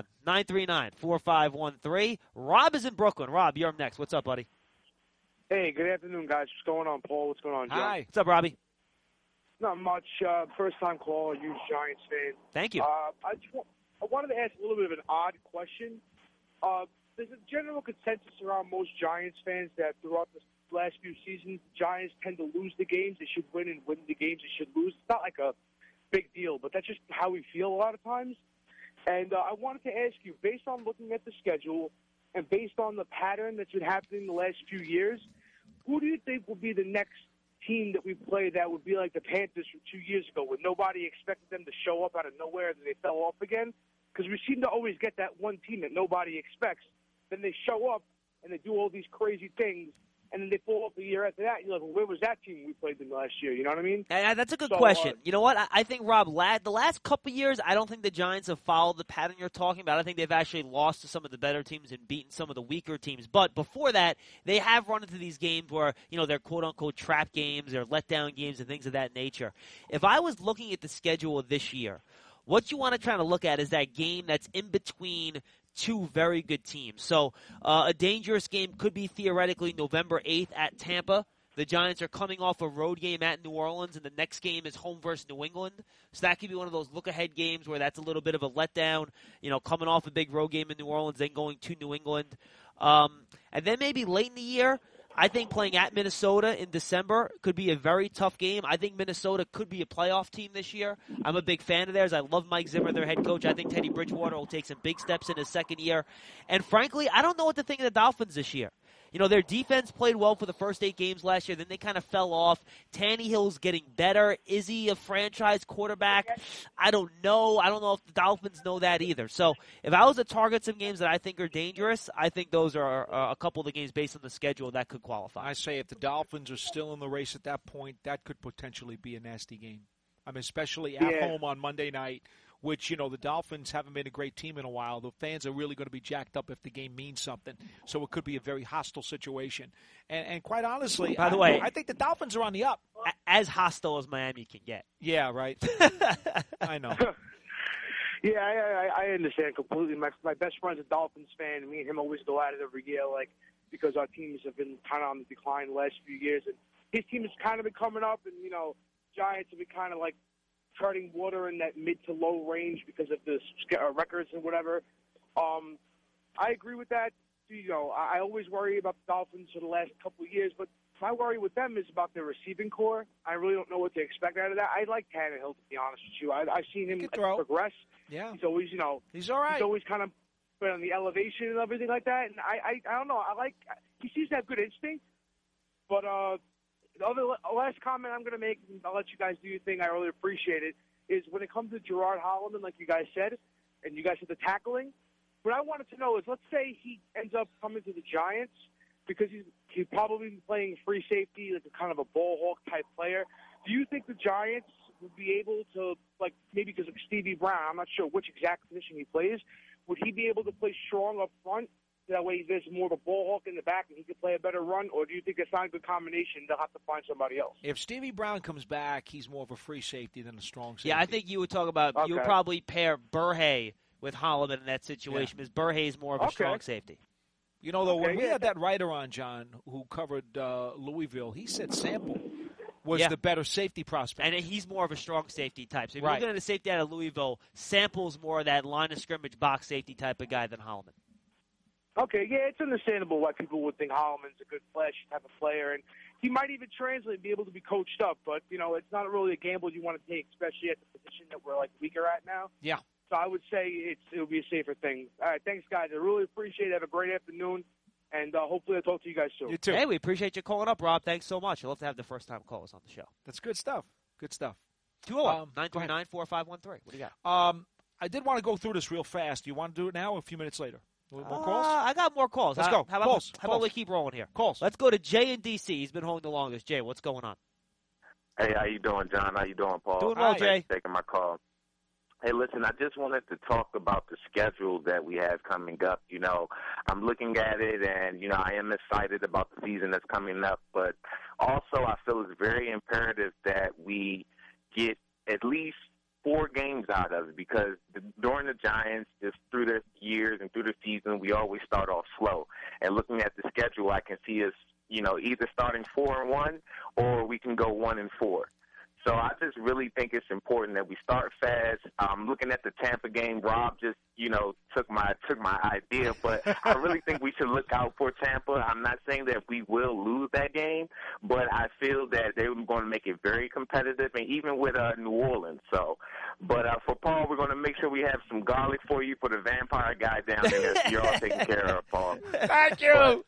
201-939-4513. Rob is in Brooklyn. Rob, you're up next. What's up, buddy? Hey, good afternoon, guys. What's going on, Paul? What's going on, John? Hi. What's up, Robbie? Not much. First-time caller, huge Giants fan. Thank you. I wanted to ask a little bit of an odd question. There's a general consensus around most Giants fans that throughout the last few seasons, Giants tend to lose the games they should win and win the games they should lose. It's not like a big deal, but that's just how we feel a lot of times. And I wanted to ask you, based on looking at the schedule and based on the pattern that's been happening the last few years, who do you think will be the next team that we play that would be like the Panthers from 2 years ago, where nobody expected them to show up out of nowhere and they fell off again? Because we seem to always get that one team that nobody expects. Then they show up and they do all these crazy things, and then they fall off the year after that. You're like, well, where was that team we played them last year? You know what I mean? That's a good question. You know what? I think, Rob, the last couple of years, I don't think the Giants have followed the pattern you're talking about. I think they've actually lost to some of the better teams and beaten some of the weaker teams. But before that, they have run into these games where, they're quote-unquote trap games or letdown games and things of that nature. If I was looking at the schedule of this year, what you want to try to look at is that game that's in between two very good teams. So a dangerous game could be theoretically November 8th at Tampa. The Giants are coming off a road game at New Orleans, and the next game is home versus New England. So that could be one of those look-ahead games where that's a little bit of a letdown, coming off a big road game in New Orleans, then going to New England. And then maybe late in the year, I think playing at Minnesota in December could be a very tough game. I think Minnesota could be a playoff team this year. I'm a big fan of theirs. I love Mike Zimmer, their head coach. I think Teddy Bridgewater will take some big steps in his second year. And frankly, I don't know what to think of the Dolphins this year. You know, their defense played well for the first 8 games last year. Then they kind of fell off. Tannehill's getting better. Is he a franchise quarterback? I don't know. I don't know if the Dolphins know that either. So if I was to target some games that I think are dangerous, I think those are a couple of the games based on the schedule that could qualify. I say if the Dolphins are still in the race at that point, that could potentially be a nasty game. I mean, especially at home on Monday night, which, you know, the Dolphins haven't been a great team in a while. The fans are really going to be jacked up if the game means something. So it could be a very hostile situation. And quite honestly, by the way, I think the Dolphins are on the up. As hostile as Miami can get. Yeah, right. I know. Yeah, I understand completely. My best friend's a Dolphins fan, and me and him always go at it every year, like, because our teams have been kind of on the decline the last few years. And his team has kind of been coming up, and, you know, Giants have been kind of like treading water in that mid to low range because of the records and whatever. I agree with that. You know, I always worry about the Dolphins for the last couple of years, but my worry with them is about their receiving core. I really don't know what to expect out of that. I like Tannehill, to be honest with you. I've seen him progress. Yeah. He's always, you know, he's all right. He's always kind of been on the elevation and everything like that. And I don't know. He seems to have good instinct, but the last comment I'm going to make, and I'll let you guys do your thing, I really appreciate it, is when it comes to Gerard Holliman, like you guys said, and you guys said the tackling, what I wanted to know is, let's say he ends up coming to the Giants because he's probably playing free safety, like a kind of a ball hawk type player. Do you think the Giants would be able to, like maybe because of Stevie Brown, I'm not sure which exact position he plays, would he be able to play strong up front? That way there's more of a ball hawk in the back and he could play a better run? Or do you think it's not a good combination? They'll have to find somebody else. If Stevie Brown comes back, he's more of a free safety than a strong safety. Yeah, I think you would talk about you would probably pair Burhay with Holliman in that situation because Burhay is more of a strong safety. You know, though, when we had that writer on, John, who covered Louisville, he said Sample was the better safety prospect. And he's more of a strong safety type. So if you're looking at a safety out of Louisville, Sample's more of that line of scrimmage box safety type of guy than Holliman. Okay, yeah, it's understandable why people would think Holliman's a good flashy type of player, and he might even translate and be able to be coached up, but, you know, it's not really a gamble you want to take, especially at the position that we're, like, weaker at now. Yeah. So I would say it would be a safer thing. All right, thanks, guys. I really appreciate it. Have a great afternoon, and hopefully I'll talk to you guys soon. You too. Hey, we appreciate you calling up, Rob. Thanks so much. I'd love to have the first-time callers on the show. That's good stuff. Good stuff. 201-939-4513. What do you got? I did want to go through this real fast. Do you want to do it now or a few minutes later? More calls? I got more calls. Let's go. How about we keep rolling here? Calls. Let's go to Jay in D.C. He's been holding the longest. Jay, what's going on? Hey, how you doing, John? How you doing, Paul? Doing well, Jay. Thanks for taking my call. Hey, listen, I just wanted to talk about the schedule that we have coming up. You know, I'm looking at it, and, you know, I am excited about the season that's coming up, but also I feel it's very imperative that we get at least 4 games out of it, because during the Giants, just through their years and through the season, we always start off slow. And looking at the schedule, I can see us, you know, either starting 4-1 or we can go 1-4. So I just really think it's important that we start fast. Looking at the Tampa game, Rob just, you know, took my idea, but I really think we should look out for Tampa. I'm not saying that we will lose that game, but I feel that they're going to make it very competitive, and even with New Orleans. So, but for Paul, we're going to make sure we have some garlic for you for the vampire guy down there. You're all taken care of, Paul. Thank you.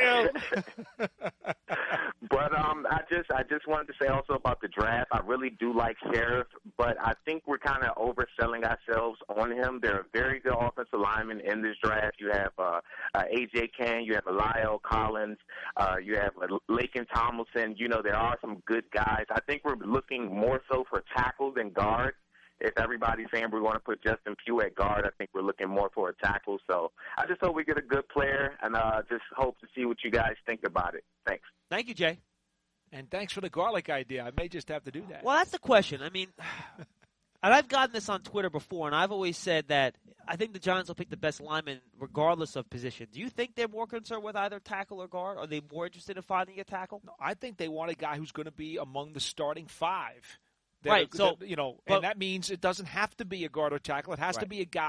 But I just wanted to say also about the draft. I really do like Sheriff, but I think we're kind of overselling ourselves on him. There are very good offensive linemen in this draft. You have A.J. Cann, you have Lyle Collins, you have Laken Tomlinson. You know, there are some good guys. I think we're looking more so for tackle than guard. If everybody's saying we're going to put Justin Pugh at guard, I think we're looking more for a tackle. So I just hope we get a good player, and just hope to see what you guys think about it. Thanks. Thank you, Jay. And thanks for the garlic idea. I may just have to do that. Well, that's the question. I mean, and I've gotten this on Twitter before, and I've always said that I think the Giants will pick the best lineman regardless of position. Do you think they're more concerned with either tackle or guard? Are they more interested in finding a tackle? No, I think they want a guy who's going to be among the starting 5. Right. So, you know, and that means it doesn't have to be a guard or tackle. It has to be a guy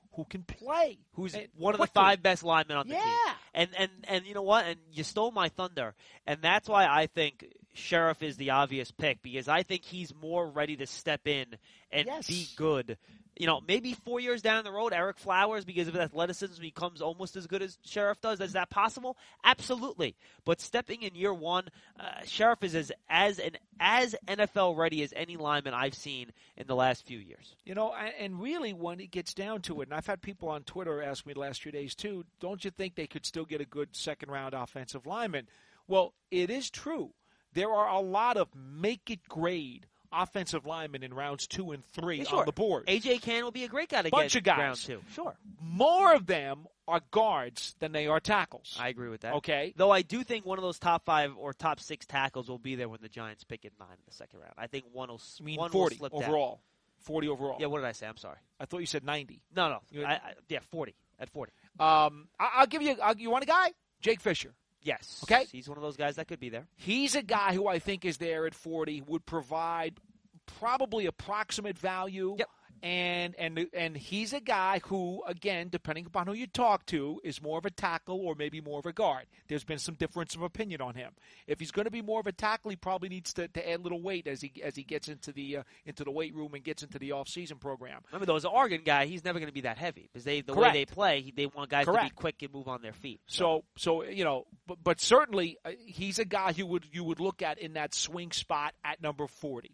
who can play. Who's and one of the quickly. 5 best linemen on the team. And you know what? And you stole my thunder. And that's why I think Sheriff is the obvious pick, because I think he's more ready to step in and be good. You know, maybe 4 years down the road, Eric Flowers, because of his athleticism, becomes almost as good as Sheriff does. Is that possible? Absolutely. But stepping in year one, Sheriff is as NFL ready as any lineman I've seen in the last few years. You know, and really when it gets down to it, and I've had people on Twitter ask me the last few days too, don't you think they could still get a good second-round offensive lineman? Well, it is true. There are a lot of make-it-grade offensive linemen in rounds 2 and 3 on the board. A.J. Cann will be a great guy to Bunch get of guys. round 2. Sure. More of them are guards than they are tackles. I agree with that. Okay. Though I do think one of those top 5 or top 6 tackles will be there when the Giants pick at 9 in the second round. I think one will one 40 will slip overall. down. 40 overall. Yeah, what did I say? I'm sorry. I thought you said 90. No. 40. At 40. I'll give you you want a guy? Jake Fisher. Yes. Okay. He's one of those guys that could be there. He's a guy who I think is there at 40, would provide probably approximate value. Yep. And he's a guy who, again, depending upon who you talk to, is more of a tackle or maybe more of a guard. There's been some difference of opinion on him. If he's going to be more of a tackle, he probably needs to add a little weight as he gets into the weight room and gets into the off-season program. Remember, though, as an Oregon guy, he's never going to be that heavy because the Correct. way they play, they want guys Correct. to be quick and move on their feet. So you know, but certainly he's a guy you would look at in that swing spot at number 40.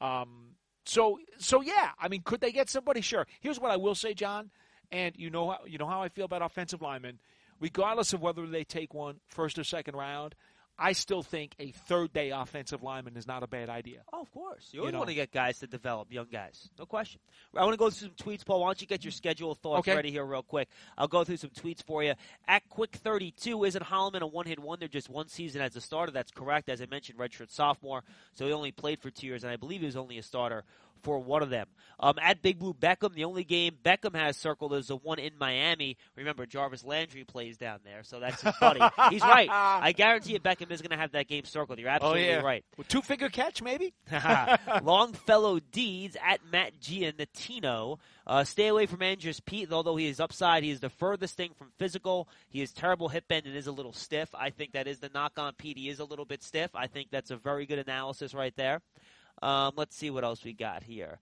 So yeah, I mean, could they get somebody? Sure. Here's what I will say, John, and you know how I feel about offensive linemen. Regardless of whether they take one first or second round, I still think a third-day offensive lineman is not a bad idea. Oh, of course. You always want to get guys to develop, young guys. No question. I want to go through some tweets, Paul. Why don't you get your schedule thoughts ready here real quick? I'll go through some tweets for you. At Quick32, isn't Holloman a one-hit wonder? Just one season as a starter. That's correct. As I mentioned, redshirt sophomore, so he only played for 2 years, and I believe he was only a starter for one of them. At Big Blue Beckham, the only game Beckham has circled is the one in Miami. Remember, Jarvis Landry plays down there, so that's funny. He's right. I guarantee you Beckham is going to have that game circled. You're absolutely right. With two-finger catch, maybe? Longfellow Deeds at Matt Giannatino. Stay away from Andrews Pete, although he is upside. He is the furthest thing from physical. He is terrible hip bend and is a little stiff. I think that is the knock on Pete. He is a little bit stiff. I think that's a very good analysis right there. Let's see what else we got here.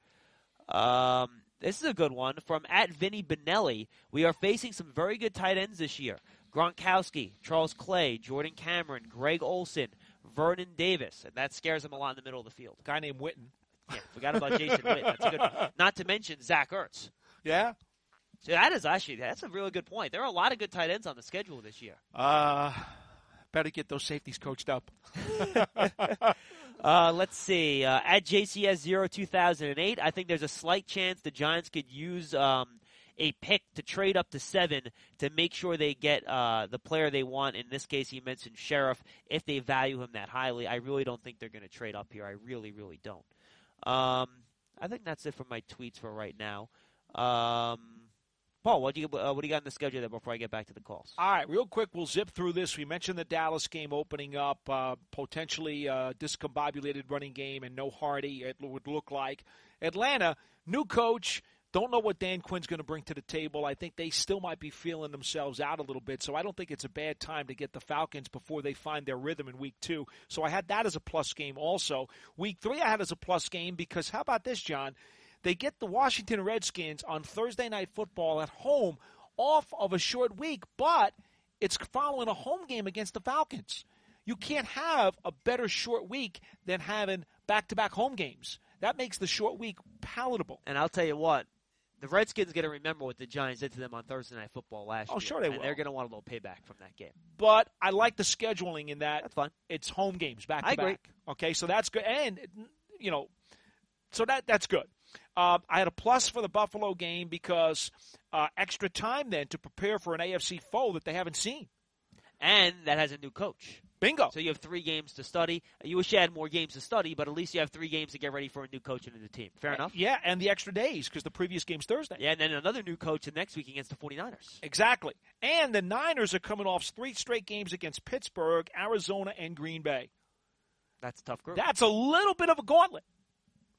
This is a good one from at Vinny Benelli. We are facing some very good tight ends this year. Gronkowski, Charles Clay, Jordan Cameron, Greg Olson, Vernon Davis, and that scares him a lot in the middle of the field. A guy named Witten. Yeah, forgot about Jason Witten. That's a good one. Not to mention Zach Ertz. Yeah. So that's a really good point. There are a lot of good tight ends on the schedule this year. Better get those safeties coached up. Let's see. At JCS02008, I think there's a slight chance the Giants could use a pick to trade up to 7 to make sure they get the player they want. In this case, he mentioned Sheriff, if they value him that highly. I really don't think they're going to trade up here. I really, really don't. I think that's it for my tweets for right now. Paul, what do you got in the schedule there before I get back to the calls? All right, real quick, we'll zip through this. We mentioned the Dallas game opening up, potentially discombobulated running game and no Hardy, it would look like. Atlanta, new coach. Don't know what Dan Quinn's going to bring to the table. I think they still might be feeling themselves out a little bit, so I don't think it's a bad time to get the Falcons before they find their rhythm in Week 2. So I had that as a plus game also. Week 3 I had as a plus game because how about this, John? They get the Washington Redskins on Thursday Night Football at home off of a short week, but it's following a home game against the Falcons. You can't have a better short week than having back-to-back home games. That makes the short week palatable. And I'll tell you what, the Redskins going to remember what the Giants did to them on Thursday Night Football last year. Oh, sure they will. And they're going to want a little payback from that game. But I like the scheduling in that. That's fine. It's home games back-to-back. I agree. Okay, so that's good. And, so that's good. I had a plus for the Buffalo game because extra time then to prepare for an AFC foe that they haven't seen. And that has a new coach. Bingo. So you have 3 games to study. You wish you had more games to study, but at least you have 3 games to get ready for a new coach and a new team. Fair enough? Yeah, and the extra days because the previous game's Thursday. Yeah, and then another new coach the next week against the 49ers. Exactly. And the Niners are coming off 3 straight games against Pittsburgh, Arizona, and Green Bay. That's a tough group. That's a little bit of a gauntlet.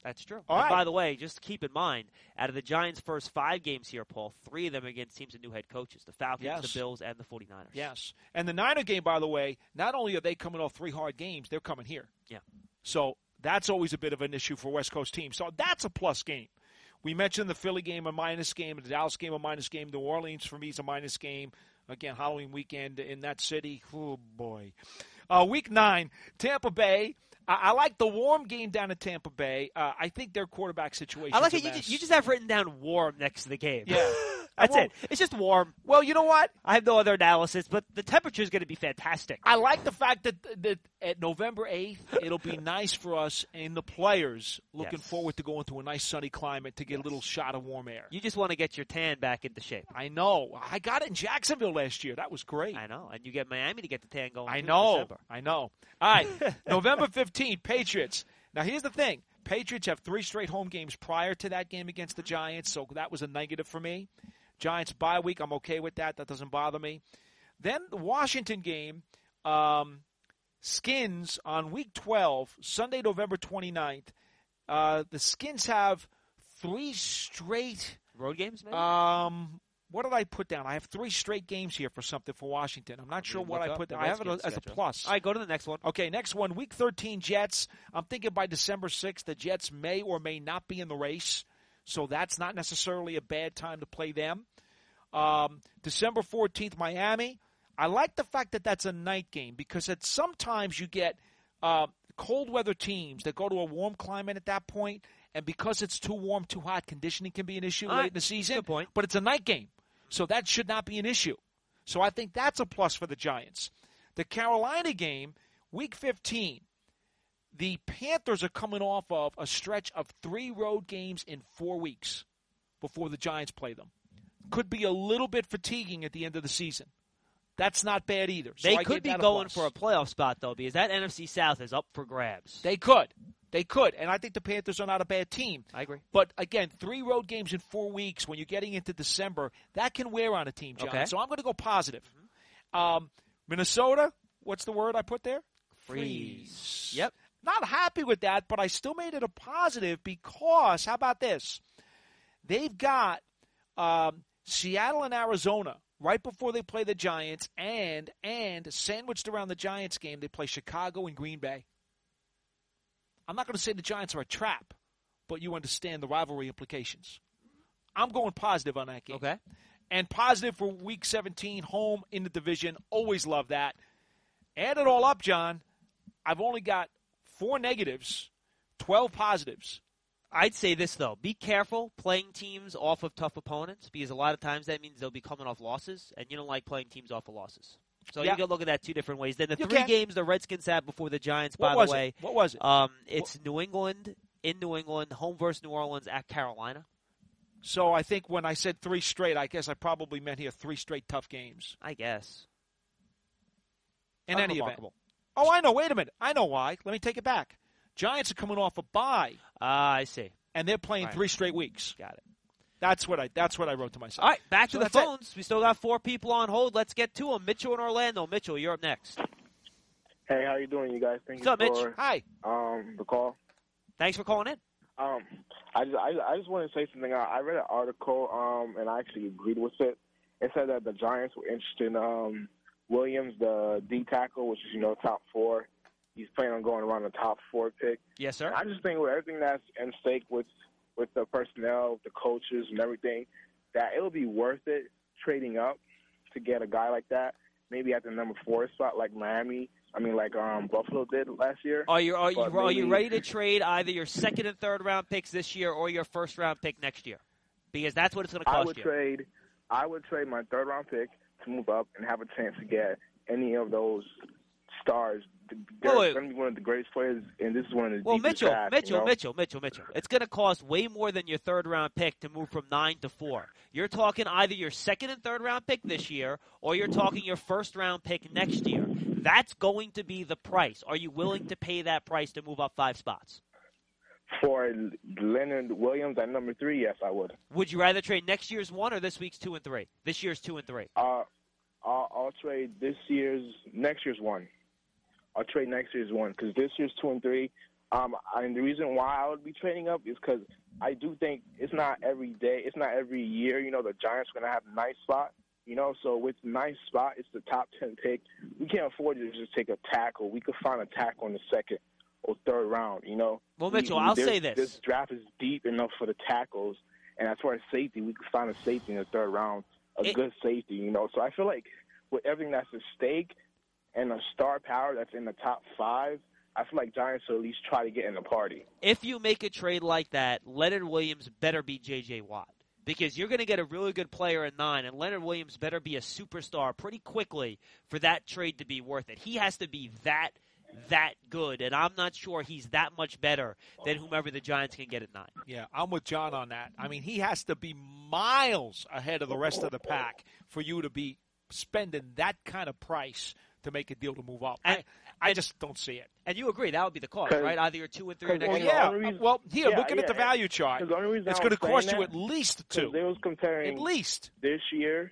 That's true. All And right. by the way, just keep in mind, out of the Giants' first 5 games here, Paul, 3 of them against teams with new head coaches, the Falcons, Yes. the Bills, and the 49ers. Yes. And the Niner game, by the way, not only are they coming off 3 hard games, they're coming here. Yeah. So that's always a bit of an issue for West Coast teams. So that's a plus game. We mentioned the Philly game, a minus game, the Dallas game, a minus game. New Orleans, for me, is a minus game. Again, Halloween weekend in that city. Oh, boy. Week 9, Tampa Bay. I like the warm game down in Tampa Bay. I think their quarterback situation I like is it. a mess. You just have written down warm next to the game. Yeah. That's Well- it. It's just warm. Well, you know what? I have no other analysis, but the temperature is going to be fantastic. I like the fact that at November 8th, it'll be nice for us and the players looking Yes. forward to going to a nice sunny climate to get a little shot of warm air. You just want to get your tan back into shape. I know. I got it in Jacksonville last year. That was great. I know. And you get Miami to get the tan going. I too in know. December. I know. All right. November 15th, Patriots. Now, here's the thing. Patriots have 3 straight home games prior to that game against the Giants, so that was a negative for me. Giants bye week, I'm okay with that. That doesn't bother me. Then the Washington game, Skins on week 12, Sunday, November 29th. The Skins have 3 straight road games, maybe? What did I put down? I have 3 straight games here for something for Washington. I'm not sure what I put down. I have it as a plus. All right, go to the next one. Okay, next one, week 13, Jets. I'm thinking by December 6th, the Jets may or may not be in the race. So that's not necessarily a bad time to play them. December 14th, Miami. I like the fact that that's a night game because sometimes you get cold weather teams that go to a warm climate at that point, and because it's too warm, too hot, conditioning can be an issue late in the season. Good point. But it's a night game, so that should not be an issue. So I think that's a plus for the Giants. The Carolina game, week 15. The Panthers are coming off of a stretch of 3 road games in 4 weeks before the Giants play them. Could be a little bit fatiguing at the end of the season. That's not bad either. So They I could give be that going plus. for a playoff spot, though, because that NFC South is up for grabs. They could. They could. And I think the Panthers are not a bad team. I agree. But, again, 3 road games in 4 weeks when you're getting into December, that can wear on a team, John. Okay. So I'm going to go positive. Minnesota, what's the word I put there? Freeze. Yep. Not happy with that, but I still made it a positive because, how about this? They've got Seattle and Arizona right before they play the Giants, and sandwiched around the Giants game, they play Chicago and Green Bay. I'm not going to say the Giants are a trap, but you understand the rivalry implications. I'm going positive on that game. Okay. And positive for Week 17, home in the division. Always love that. Add it all up, John. I've only got 4 negatives, 12 positives. I'd say this, though. Be careful playing teams off of tough opponents because a lot of times that means they'll be coming off losses, and you don't like playing teams off of losses. So Yeah. you can look at that 2 different ways. Then the You 3 can. games the Redskins had before the Giants, by What the way. What was it? It's New England, in New England, home versus New Orleans at Carolina. So I think when I said 3 straight, I guess I probably meant here 3 straight tough games. I guess. In any event. Unremarkable. Oh, I know. Wait a minute. I know why. Let me take it back. Giants are coming off a bye, I see. and they're playing All right. 3 straight weeks. Got it. That's what I wrote to myself. All right, back So to the that's it. phones. We still got 4 people on hold. Let's get to them. Mitchell in Orlando. Mitchell, you're up next. Hey, how you doing, you guys? Thank What's up, you Mitch? for Hi. the call. Thanks for calling in. I just want to say something. I read an article and I actually agreed with it. It said that the Giants were interested in Williams, the D tackle, which is top 4. He's planning on going around the top 4 pick. Yes, sir. I just think with everything that's in stake with the personnel, the coaches, and everything, that it'll be worth it trading up to get a guy like that. Maybe at the number 4 spot, like Buffalo did last year. Are you But ready to trade either your 2nd and 3rd round picks this year or your 1st round pick next year? Because that's what it's going to cost you. I would trade my 3rd round pick to move up and have a chance to get any of those stars. They're going to be one of the greatest players, and this is one of the deepest drafts, Mitchell. It's going to cost way more than your 3rd round pick to move from 9 to 4. You're talking either your 2nd and 3rd round pick this year, or you're talking your 1st round pick next year. That's going to be the price. Are you willing to pay that price to move up 5 spots? For Leonard Williams at number 3, yes, I would. Would you rather trade next year's 1 or this week's 2 and 3? This year's 2 and 3. I'll trade next year's 1. I'll trade next year's 1 because this year's 2 and 3. And the reason why I would be trading up is because I do think it's not every day, it's not every year, the Giants are going to have a nice spot. So with the nice spot, it's the top 10 pick. We can't afford to just take a tackle. We could find a tackle in the second or third round, Well, Mitchell, I'll say this. This draft is deep enough for the tackles, and as far as safety, we could find a safety in the third round, good safety, So I feel like with everything that's at stake and the star power that's in the top 5, I feel like Giants will at least try to get in the party. If you make a trade like that, Leonard Williams better be J.J. Watt. Because you're going to get a really good player at 9, and Leonard Williams better be a superstar pretty quickly for that trade to be worth it. He has to be that good, and I'm not sure he's that much better than whomever the Giants can get at 9. Yeah, I'm with John on that. I mean, he has to be miles ahead of the rest of the pack for you to be spending that kind of price to make a deal to move up. I just don't see it. And you agree, that would be the cost, right? Either you're 2 and 3 next year. Yeah, looking at the value chart, it's going to cost you at least 2. They was comparing at least this year.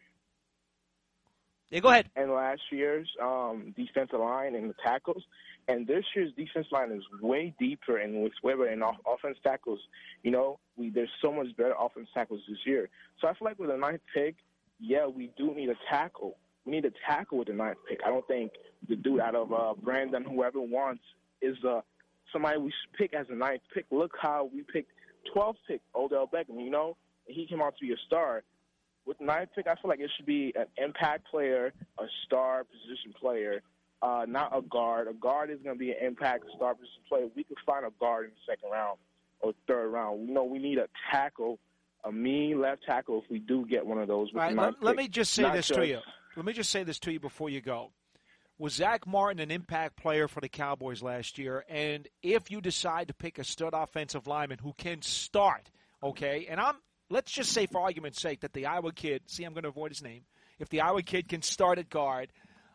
Yeah, go ahead. And last year's defensive line and the tackles. And this year's defense line is way deeper, and with Weber and offense tackles, there's so much better offense tackles this year. So I feel like with the 9th pick, we do need a tackle. We need a tackle with the 9th pick. I don't think the dude out of Brandon, whoever wants, is somebody we should pick as a 9th pick. Look how we picked 12th pick, Odell Beckham, he came out to be a star. With the 9th pick, I feel like it should be an impact player, a star position player, not a guard. A guard is going to be an impact star position player. We could find a guard in the 2nd round or 3rd round. We need a tackle, a mean left tackle if we do get one of those. With the 9th let pick. me just say this to you. Let me just say this to you before you go. Was Zach Martin an impact player for the Cowboys last year? And if you decide to pick a stud offensive lineman who can start, okay, and let's just say for argument's sake that the Iowa kid, I'm going to avoid his name, if the Iowa kid can start at guard,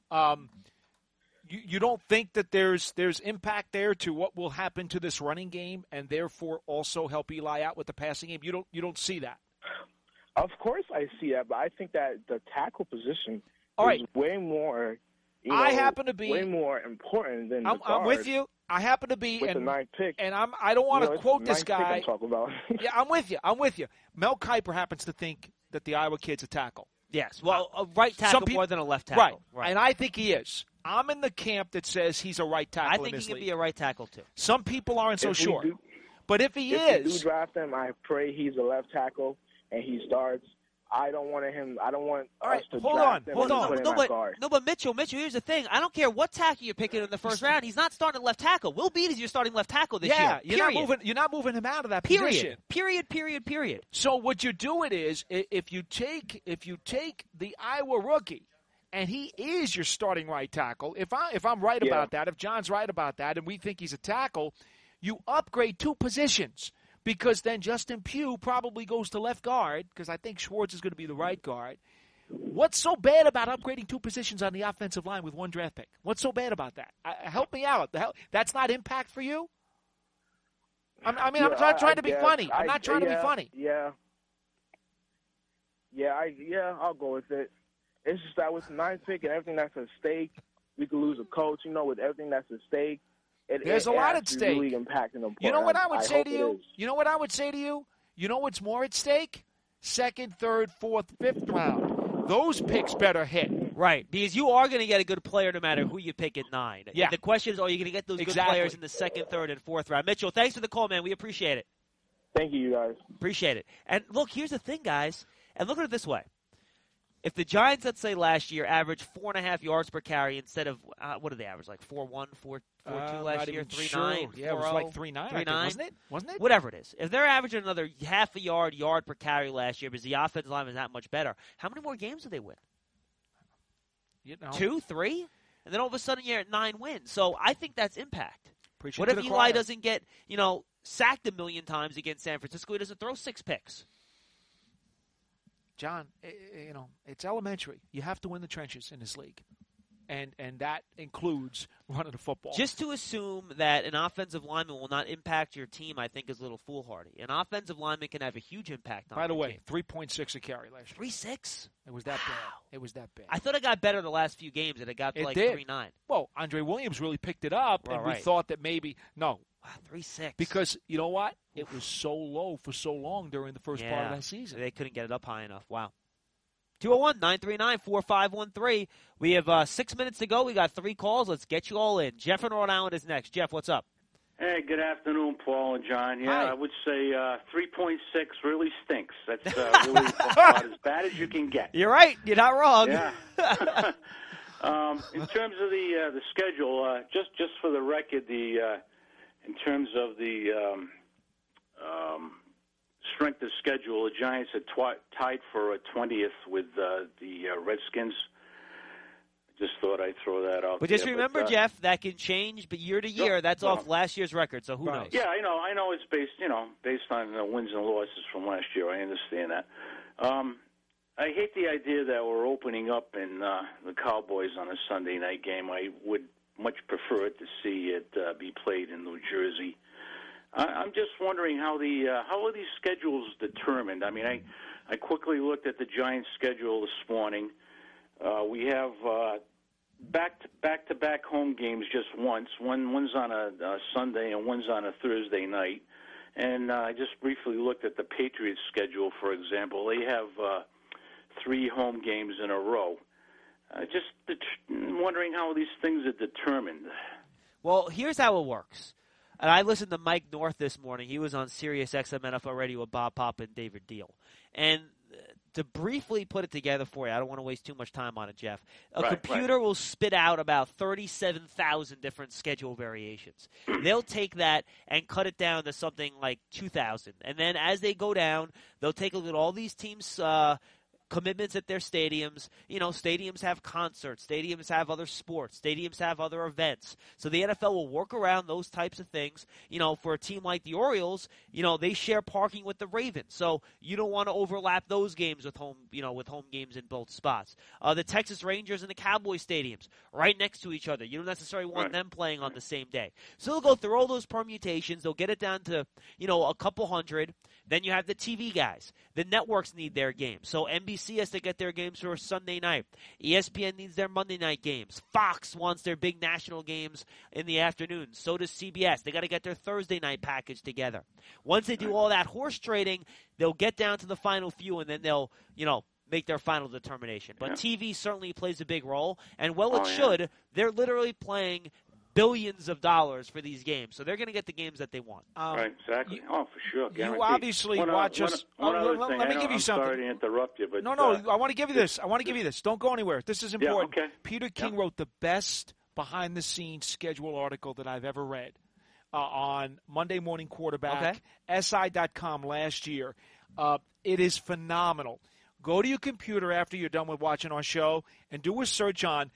you don't think that there's impact there to what will happen to this running game and therefore also help Eli out with the passing game? You don't see that? Of course I see that, but I think that the tackle position is way more I happen to be way more important than the guard. I'm with you. I happen to be with the 9th pick, and I don't want to quote this guy. I'm talking about. Yeah, I'm with you. Mel Kiper happens to think that the Iowa kid's a tackle. Yes, well, a right tackle more than a left tackle. Right, and I think he is. I'm in the camp that says he's a right tackle. I think he can be a right tackle too. Some people aren't so sure, but if we do draft him, I pray he's a left tackle and he starts. I don't want him. I don't want us to draft him. Hold on. No, but Mitchell, here's the thing. I don't care what tackle you're picking in the first round. He's not starting left tackle. Will Beatty's your starting left tackle this year. You're not moving him out of that position. Period. So what you do is if you take the Iowa rookie and he is your starting right tackle, if I'm right about that, if John's right about that, and we think he's a tackle, you upgrade 2 positions. Because then Justin Pugh probably goes to left guard, because I think Schwartz is going to be the right guard. What's so bad about upgrading 2 positions on the offensive line with 1 draft pick? What's so bad about that? Help me out. That's not impact for you? I'm not trying to be funny. I'm not trying to be funny. I'll go with it. It's just that with the 9th pick and everything that's at stake, we could lose a coach. With everything that's at stake. There's a lot at stake. Really impacting them. You know what I would say to you? You know what I would say to you? You know what's more at stake? 2nd, 3rd, 4th, 5th round. Those picks better hit. Right, because you are going to get a good player no matter who you pick at 9. Yeah. The question is, are you going to get those good players in the 2nd, 3rd, and 4th round? Mitchell, thanks for the call, man. We appreciate it. Thank you guys. Appreciate it. And look, here's the thing, guys. And look at it this way. If the Giants, let's say last year, averaged 4.5 yards per carry instead of, what did they average, like 4.1, 4.2 last year, 3.9? Sure. Yeah, it was like 3.9, wasn't it? Whatever it is. If they're averaging another half a yard per carry last year because the offensive line is that much better, how many more games do they win? 2, 3? And then all of a sudden you're at 9 wins. So I think that's impact. What if Eli doesn't get, sacked a million times against San Francisco? He doesn't throw 6 picks. John, it's elementary. You have to win the trenches in this league. And that includes running the football. Just to assume that an offensive lineman will not impact your team, I think, is a little foolhardy. An offensive lineman can have a huge impact on By the way, team. 3.6 a carry last year. 3.6? It was that bad. It was that bad. I thought it got better the last few games, and it got to 3.9. Well, Andre Williams really picked it up, and we thought that maybe – no, Wow, 3-6. Because you know what? It was so low for so long during the first part of that season. They couldn't get it up high enough. Wow. 201-939-4513. We have 6 minutes to go. We got 3 calls. Let's get you all in. Jeff in Rhode Island is next. Jeff, what's up? Hey, good afternoon, Paul and John. Yeah, Hi. I would say 3.6 really stinks. That's really about as bad as you can get. You're right. You're not wrong. Yeah. In terms of the schedule, just for the record, in terms of the strength of schedule, the Giants are tied for a 20th with the Redskins. Just thought I'd throw that out. But just remember, Jeff, that can change. But year to year, that's off last year's record. So who knows? Yeah, I know. It's based on wins and losses from last year. I understand that. I hate the idea that we're opening up in the Cowboys on a Sunday night game. I would much prefer it to see it be played in New Jersey. I'm just wondering how are these schedules determined? I mean, I quickly looked at the Giants' schedule this morning. We have back-to-back home games just once. One's on a Sunday and one's on a Thursday night. And I just briefly looked at the Patriots' schedule, for example. They have 3 home games in a row. Just wondering how these things are determined. Well, here's how it works. And I listened to Mike North this morning. He was on Sirius XM NFL Radio with Bob Pop and David Deal. And to briefly put it together for you, I don't want to waste too much time on it, Jeff. A computer will spit out about 37,000 different schedule variations. They'll take that and cut it down to something like 2,000. And then as they go down, they'll take a look at all these teams' commitments at their stadiums. You know, stadiums have concerts. Stadiums have other sports. Stadiums have other events. So the NFL will work around those types of things. You know, for a team like the Orioles, you know, they share parking with the Ravens. So you don't want to overlap those games with home games in both spots. The Texas Rangers and the Cowboys stadiums right next to each other. You don't necessarily want them playing on the same day. So they'll go through all those permutations. They'll get it down to, a couple hundred. Then you have the TV guys. The networks need their games. So NBC has to get their games for a Sunday night. ESPN needs their Monday night games. Fox wants their big national games in the afternoon. So does CBS. They got to get their Thursday night package together. Once they do all that horse trading, they'll get down to the final few, and then they'll, make their final determination. But TV certainly plays a big role, and it should. They're literally playing billions of dollars for these games, so they're going to get the games that they want. Right, exactly. For sure. Guaranteed. You obviously watch us. Let me give you something. Sorry to interrupt you, but no. I want to give you this. Don't go anywhere. This is important. Yeah, okay. Peter King wrote the best behind-the-scenes schedule article that I've ever read on Monday Morning Quarterback, SI.com last year. It is phenomenal. Go to your computer after you're done with watching our show and do a search on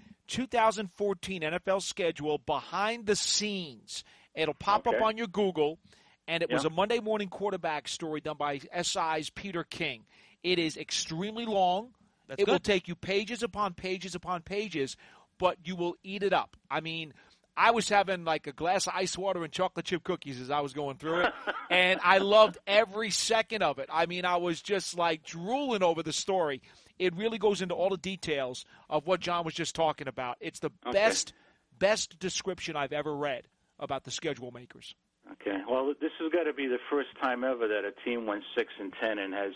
2014 NFL schedule behind the scenes. It'll pop up on your Google, and it was a Monday Morning Quarterback story done by SI's Peter King. It is extremely long. It will take you pages upon pages upon pages, but you will eat it up. I mean, I was having like a glass of ice water and chocolate chip cookies as I was going through it, and I loved every second of it. I mean, I was just like drooling over the story. It really goes into all the details of what John was just talking about. It's the best description I've ever read about the schedule makers. Okay. Well, this has got to be the first time ever that a team went 6-10 and has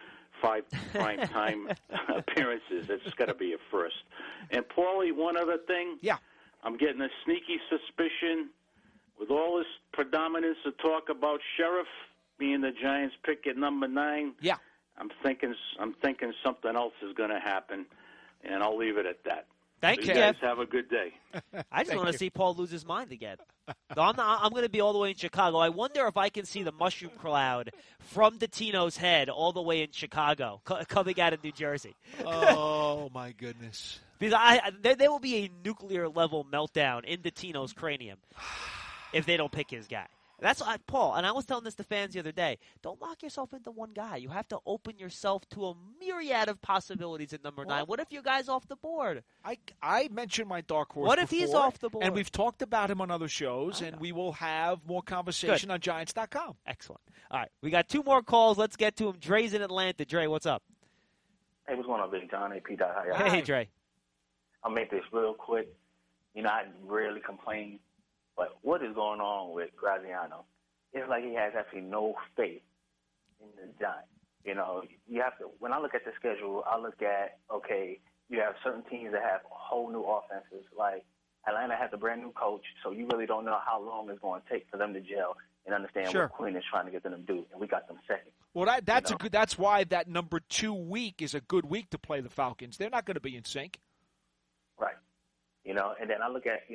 5 prime time appearances. It's got to be a first. And Paulie, one other thing. Yeah. I'm getting a sneaky suspicion with all this predominance of talk about Sheriff being the Giants' pick at number 9. Yeah. I'm thinking something else is going to happen, and I'll leave it at that. Thank you, guys. Jeff. Have a good day. I just want to see Paul lose his mind again. I'm going to be all the way in Chicago. I wonder if I can see the mushroom cloud from Dottino's head all the way in Chicago coming out of New Jersey. Oh, my goodness. Because there will be a nuclear-level meltdown in Dottino's cranium if they don't pick his guy. That's Paul, and I was telling this to fans the other day. Don't lock yourself into one guy. You have to open yourself to a myriad of possibilities at number 9. What if your guy's off the board? I mentioned my dark horse What if he's off the board? And we've talked about him on other shows, and we will have more conversation on Giants.com. Excellent. All right, we got 2 more calls. Let's get to him. Dre's in Atlanta. Dre, what's up? Hey, what's going on, Big John? AP. How y'all? Hey, Dre. I'll make this real quick. I rarely complain But what is going on with Graziano? It's like he has absolutely no faith in the Giants. You know, you have to. When I look at the schedule, I look at, okay, you have certain teams that have whole new offenses. Like Atlanta has a brand new coach, so you really don't know how long it's going to take for them to gel and understand what Quinn is trying to get them to do. And we got them second. Well, that's a good. That's why that number 2 week is a good week to play the Falcons. They're not going to be in sync. Right. You know, and then I look at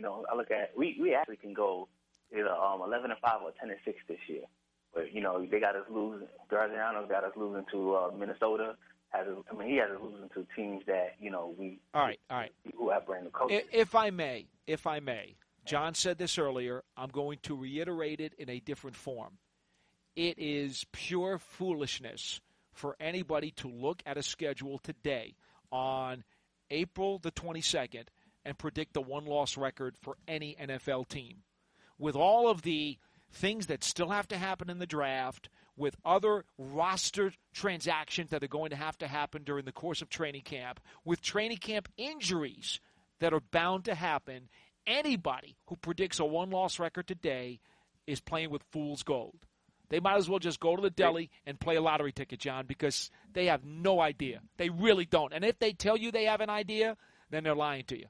we actually can go either 11-5 or 10-6 this year. But, you know, they got us losing. Graziano's got us losing to Minnesota. He has us losing to teams that, you know, All right. who have brand new coaches. If I may, John said this earlier. I'm going to reiterate it in a different form. It is pure foolishness for anybody to look at a schedule today on April the 22nd and predict the one-loss record for any NFL team. With all of the things that still have to happen in the draft, with other roster transactions that are going to happen during the course of training camp, with training camp injuries that are bound to happen, anybody who predicts a one-loss record today is playing with fool's gold. They might as well just go to the deli and play a lottery ticket, John, because they have no idea. They really don't. And if they tell you they have an idea, then they're lying to you.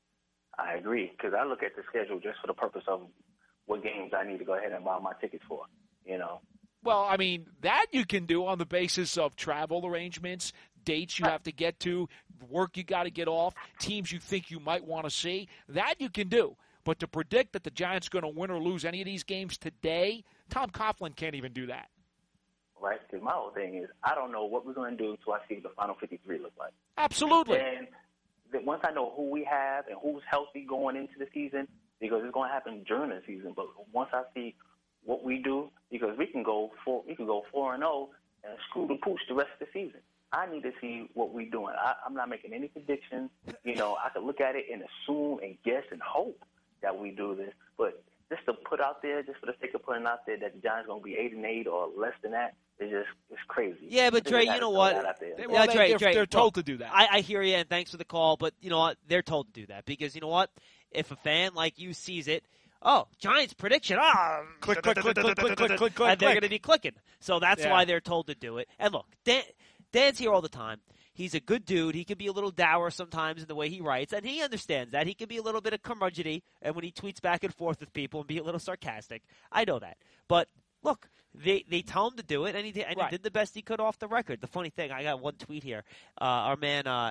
I agree, because I look at the schedule just for the purpose of what games I need to go ahead and buy my tickets for, you know. Well, I mean, that you can do on the basis of travel arrangements, dates you have to get to, work you got to get off, teams you think you might want to see. That you can do. But to predict that the Giants are going to win or lose any of these games today, Tom Coughlin can't even do that. Right, because my whole thing is I don't know what we're going to do until I see what the final 53 look like. Absolutely. And once I know who we have and who's healthy going into the season, because it's going to happen during the season, but once I see what we do, because we can go 4-0 and screw the pooch the rest of the season. I need to see what we're doing. I'm not making any predictions. You know, I could look at it and assume and guess and hope that we do this, but just to put out there, just for the sake of putting out there that the Giants are going to be 8-8 or less than that, it's crazy. Yeah, but Dre, you know what? They're told to do that. I hear you, and thanks for the call, but you know what? They're told to do that because you know what? If a fan like you sees it, Giants prediction, click, click, click, click, click, click, click, and they're click. going to be clicking. So that's why they're told to do it. And look, Dan's here all the time. He's a good dude. He can be a little dour sometimes in the way he writes, and he understands that. He can be a little bit of curmudgeon-y, and when he tweets back and forth with people and be a little sarcastic. I know that. But look, they tell him to do it, and he did the best he could off the record. The funny thing, I got one tweet here. Our man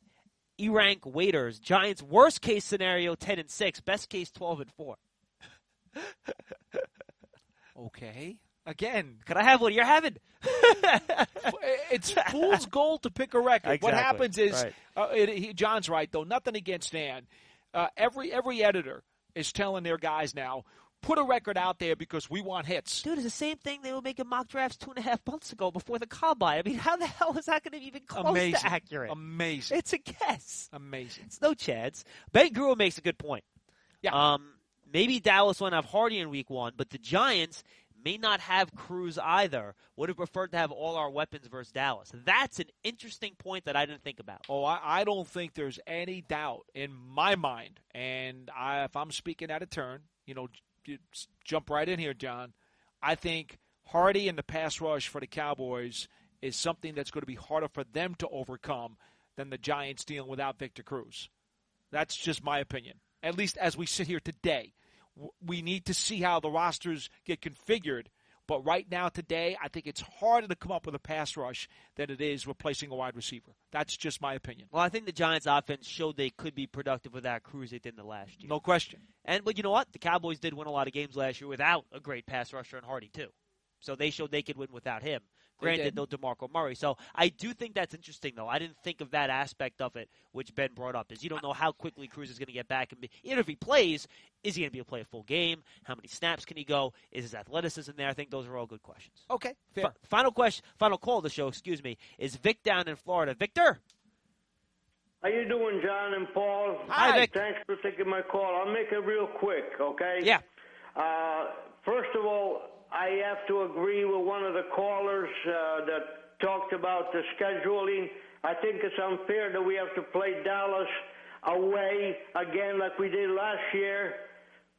E-Rank Waiters, Giants worst case scenario 10-6, best case 12-4. Okay. Again, could I have what you're having? It's fool's gold to pick a record. Exactly. What happens is, John's right though. Nothing against Dan. Every editor is telling their guys now, put a record out there because we want hits. Dude, it's the same thing they were making mock drafts 2.5 months ago before the combine. I mean, how the hell is that going to be even close to accurate? Amazing. It's a guess. Amazing. It's no chance. Ben Gruen makes a good point. Yeah. Maybe Dallas won't have Hardy in week 1, but the Giants may not have Cruz either. Would have preferred to have all our weapons versus Dallas. That's an interesting point that I didn't think about. Oh, I don't think there's any doubt in my mind. And if I'm speaking out of turn, jump right in here, John. I think Hardy and the pass rush for the Cowboys is something that's going to be harder for them to overcome than the Giants dealing without Victor Cruz. That's just my opinion. At least as we sit here today. We need to see how the rosters get configured. But right now, today, I think it's harder to come up with a pass rush than it is replacing a wide receiver. That's just my opinion. Well, I think the Giants' offense showed they could be productive without Cruz they did in the last year. No question. But you know what? The Cowboys did win a lot of games last year without a great pass rusher in Hardy, too. So they showed they could win without him. Granted, no DeMarco Murray. So I do think that's interesting, though. I didn't think of that aspect of it, which Ben brought up, is you don't know how quickly Cruz is going to get back. And even if he plays, is he going to be able to play a full game? How many snaps can he go? Is his athleticism there? I think those are all good questions. Okay, fair. Final call of the show, is Vic down in Florida. Victor? How you doing, John and Paul? Hi, Vic. Thanks for taking my call. I'll make it real quick, okay? Yeah. First of all, I have to agree with one of the callers that talked about the scheduling. I think it's unfair that we have to play Dallas away again like we did last year.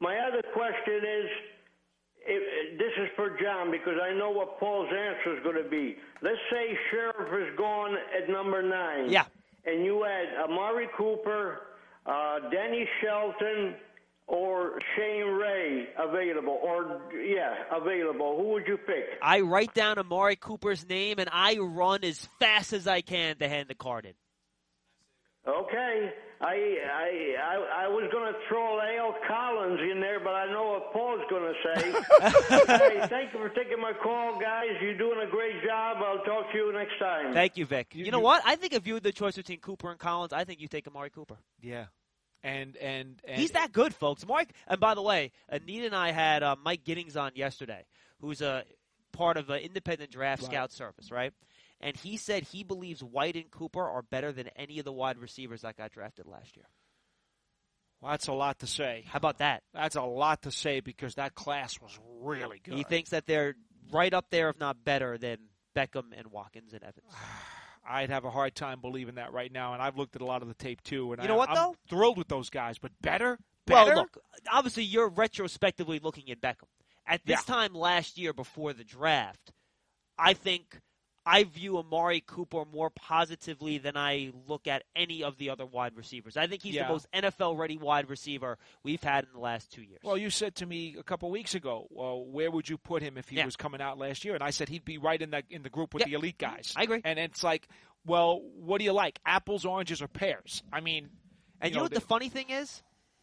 My other question is, this is for John because I know what Paul's answer is going to be. Let's say Sheriff is gone at number 9. Yeah. And you had Amari Cooper, Denny Shelton, or Shane Ray available. Available. Who would you pick? I write down Amari Cooper's name, and I run as fast as I can to hand the card in. Okay. I was going to throw La'el Collins in there, but I know what Paul's going to say. Hey, thank you for taking my call, guys. You're doing a great job. I'll talk to you next time. Thank you, Vic. You know what? I think if you had the choice between Cooper and Collins, I think you take Amari Cooper. Yeah. And he's that good, folks. Mark, and by the way, Anita and I had Mike Giddings on yesterday, who's a part of an independent draft scout service, right? And he said he believes White and Cooper are better than any of the wide receivers that got drafted last year. Well, that's a lot to say. How about that? That's a lot to say because that class was really good. He thinks that they're right up there, if not better, than Beckham and Watkins and Evans. I'd have a hard time believing that right now, and I've looked at a lot of the tape too. And you know what, I'm though? Thrilled with those guys, but better? Well, look, obviously you're retrospectively looking at Beckham. At this time last year before the draft, I think I view Amari Cooper more positively than I look at any of the other wide receivers. I think he's the most NFL-ready wide receiver we've had in the last 2 years. Well, you said to me a couple weeks ago, where would you put him if he was coming out last year? And I said he'd be right in the group with the elite guys. I agree. And it's like, well, what do you like, apples, oranges, or pears? I mean, and you know what the funny thing is?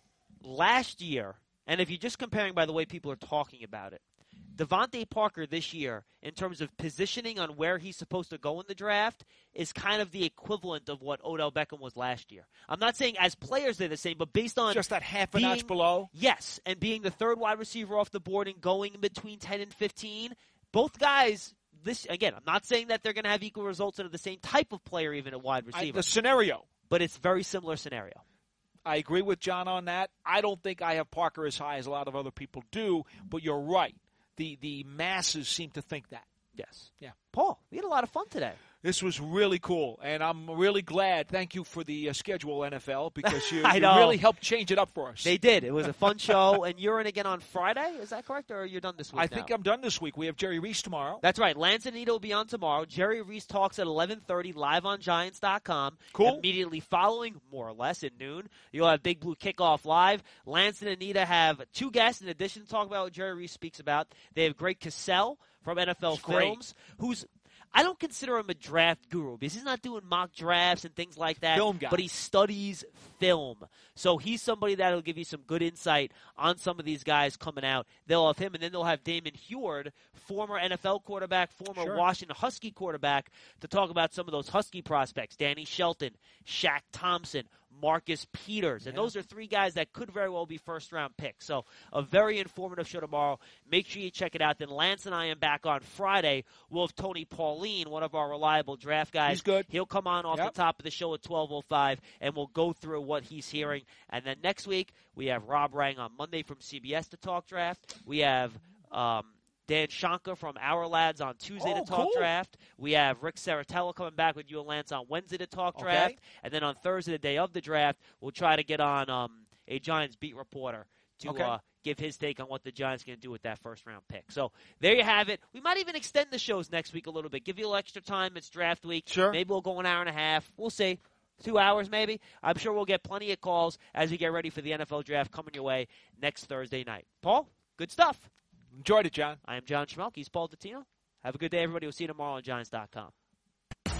Last year, and if you're just comparing by the way people are talking about it, Devontae Parker this year, in terms of positioning on where he's supposed to go in the draft, is kind of the equivalent of what Odell Beckham was last year. I'm not saying as players they're the same, but based on just that half a notch below? Yes, and being the third wide receiver off the board and going in between 10 and 15, both guys, again, I'm not saying that they're going to have equal results out of the same type of player even at wide receiver. The scenario. But it's very similar scenario. I agree with John on that. I don't think I have Parker as high as a lot of other people do, but you're right. The masses seem to think that. Yes. Yeah. Paul, we had a lot of fun today. This was really cool, and I'm really glad. Thank you for the schedule, NFL, because you know. Really helped change it up for us. They did. It was a fun show, and you're in again on Friday. Is that correct, or you're done this week I think I'm done this week. We have Jerry Reese tomorrow. That's right. Lance and Anita will be on tomorrow. Jerry Reese talks at 11:30 live on Giants.com. Cool. Immediately following, more or less, at noon, you'll have Big Blue Kickoff live. Lance and Anita have two guests in addition to talk about what Jerry Reese speaks about. They have Greg Cassell from NFL Films, who's – I don't consider him a draft guru because he's not doing mock drafts and things like that. Film guy. But he studies film. So he's somebody that will give you some good insight on some of these guys coming out. They'll have him, and then they'll have Damon Huard, former NFL quarterback, former Washington Husky quarterback, to talk about some of those Husky prospects. Danny Shelton, Shaq Thompson, Marcus Peters. And those are three guys that could very well be first-round picks. So a very informative show tomorrow. Make sure you check it out. Then Lance and I am back on Friday. We'll have Tony Pauline, one of our reliable draft guys. He's good. He'll come on off the top of the show at 12:05, and we'll go through what he's hearing. And then next week, we have Rob Rang on Monday from CBS to talk draft. We have Dan Shanka from Our Lads on Tuesday to talk draft. We have Rick Saratella coming back with you and Lance on Wednesday to talk draft. And then on Thursday, the day of the draft, we'll try to get on a Giants beat reporter to give his take on what the Giants are going to do with that first-round pick. So there you have it. We might even extend the shows next week a little bit. Give you a little extra time. It's draft week. Sure. Maybe we'll go an hour and a half. We'll see. 2 hours maybe. I'm sure we'll get plenty of calls as we get ready for the NFL draft coming your way next Thursday night. Paul, good stuff. Enjoyed it, John. I am John Schmelk. He's Paul Dottino. Have a good day, everybody. We'll see you tomorrow on Giants.com. Here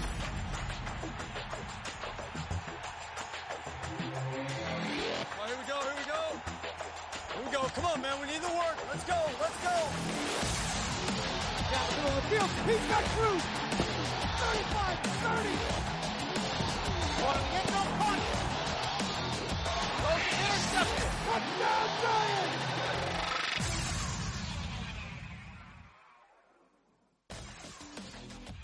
we go. Here we go. Come on, man. We need the work. Let's go. Down the middle of the field. He's got Cruz. 35, 30.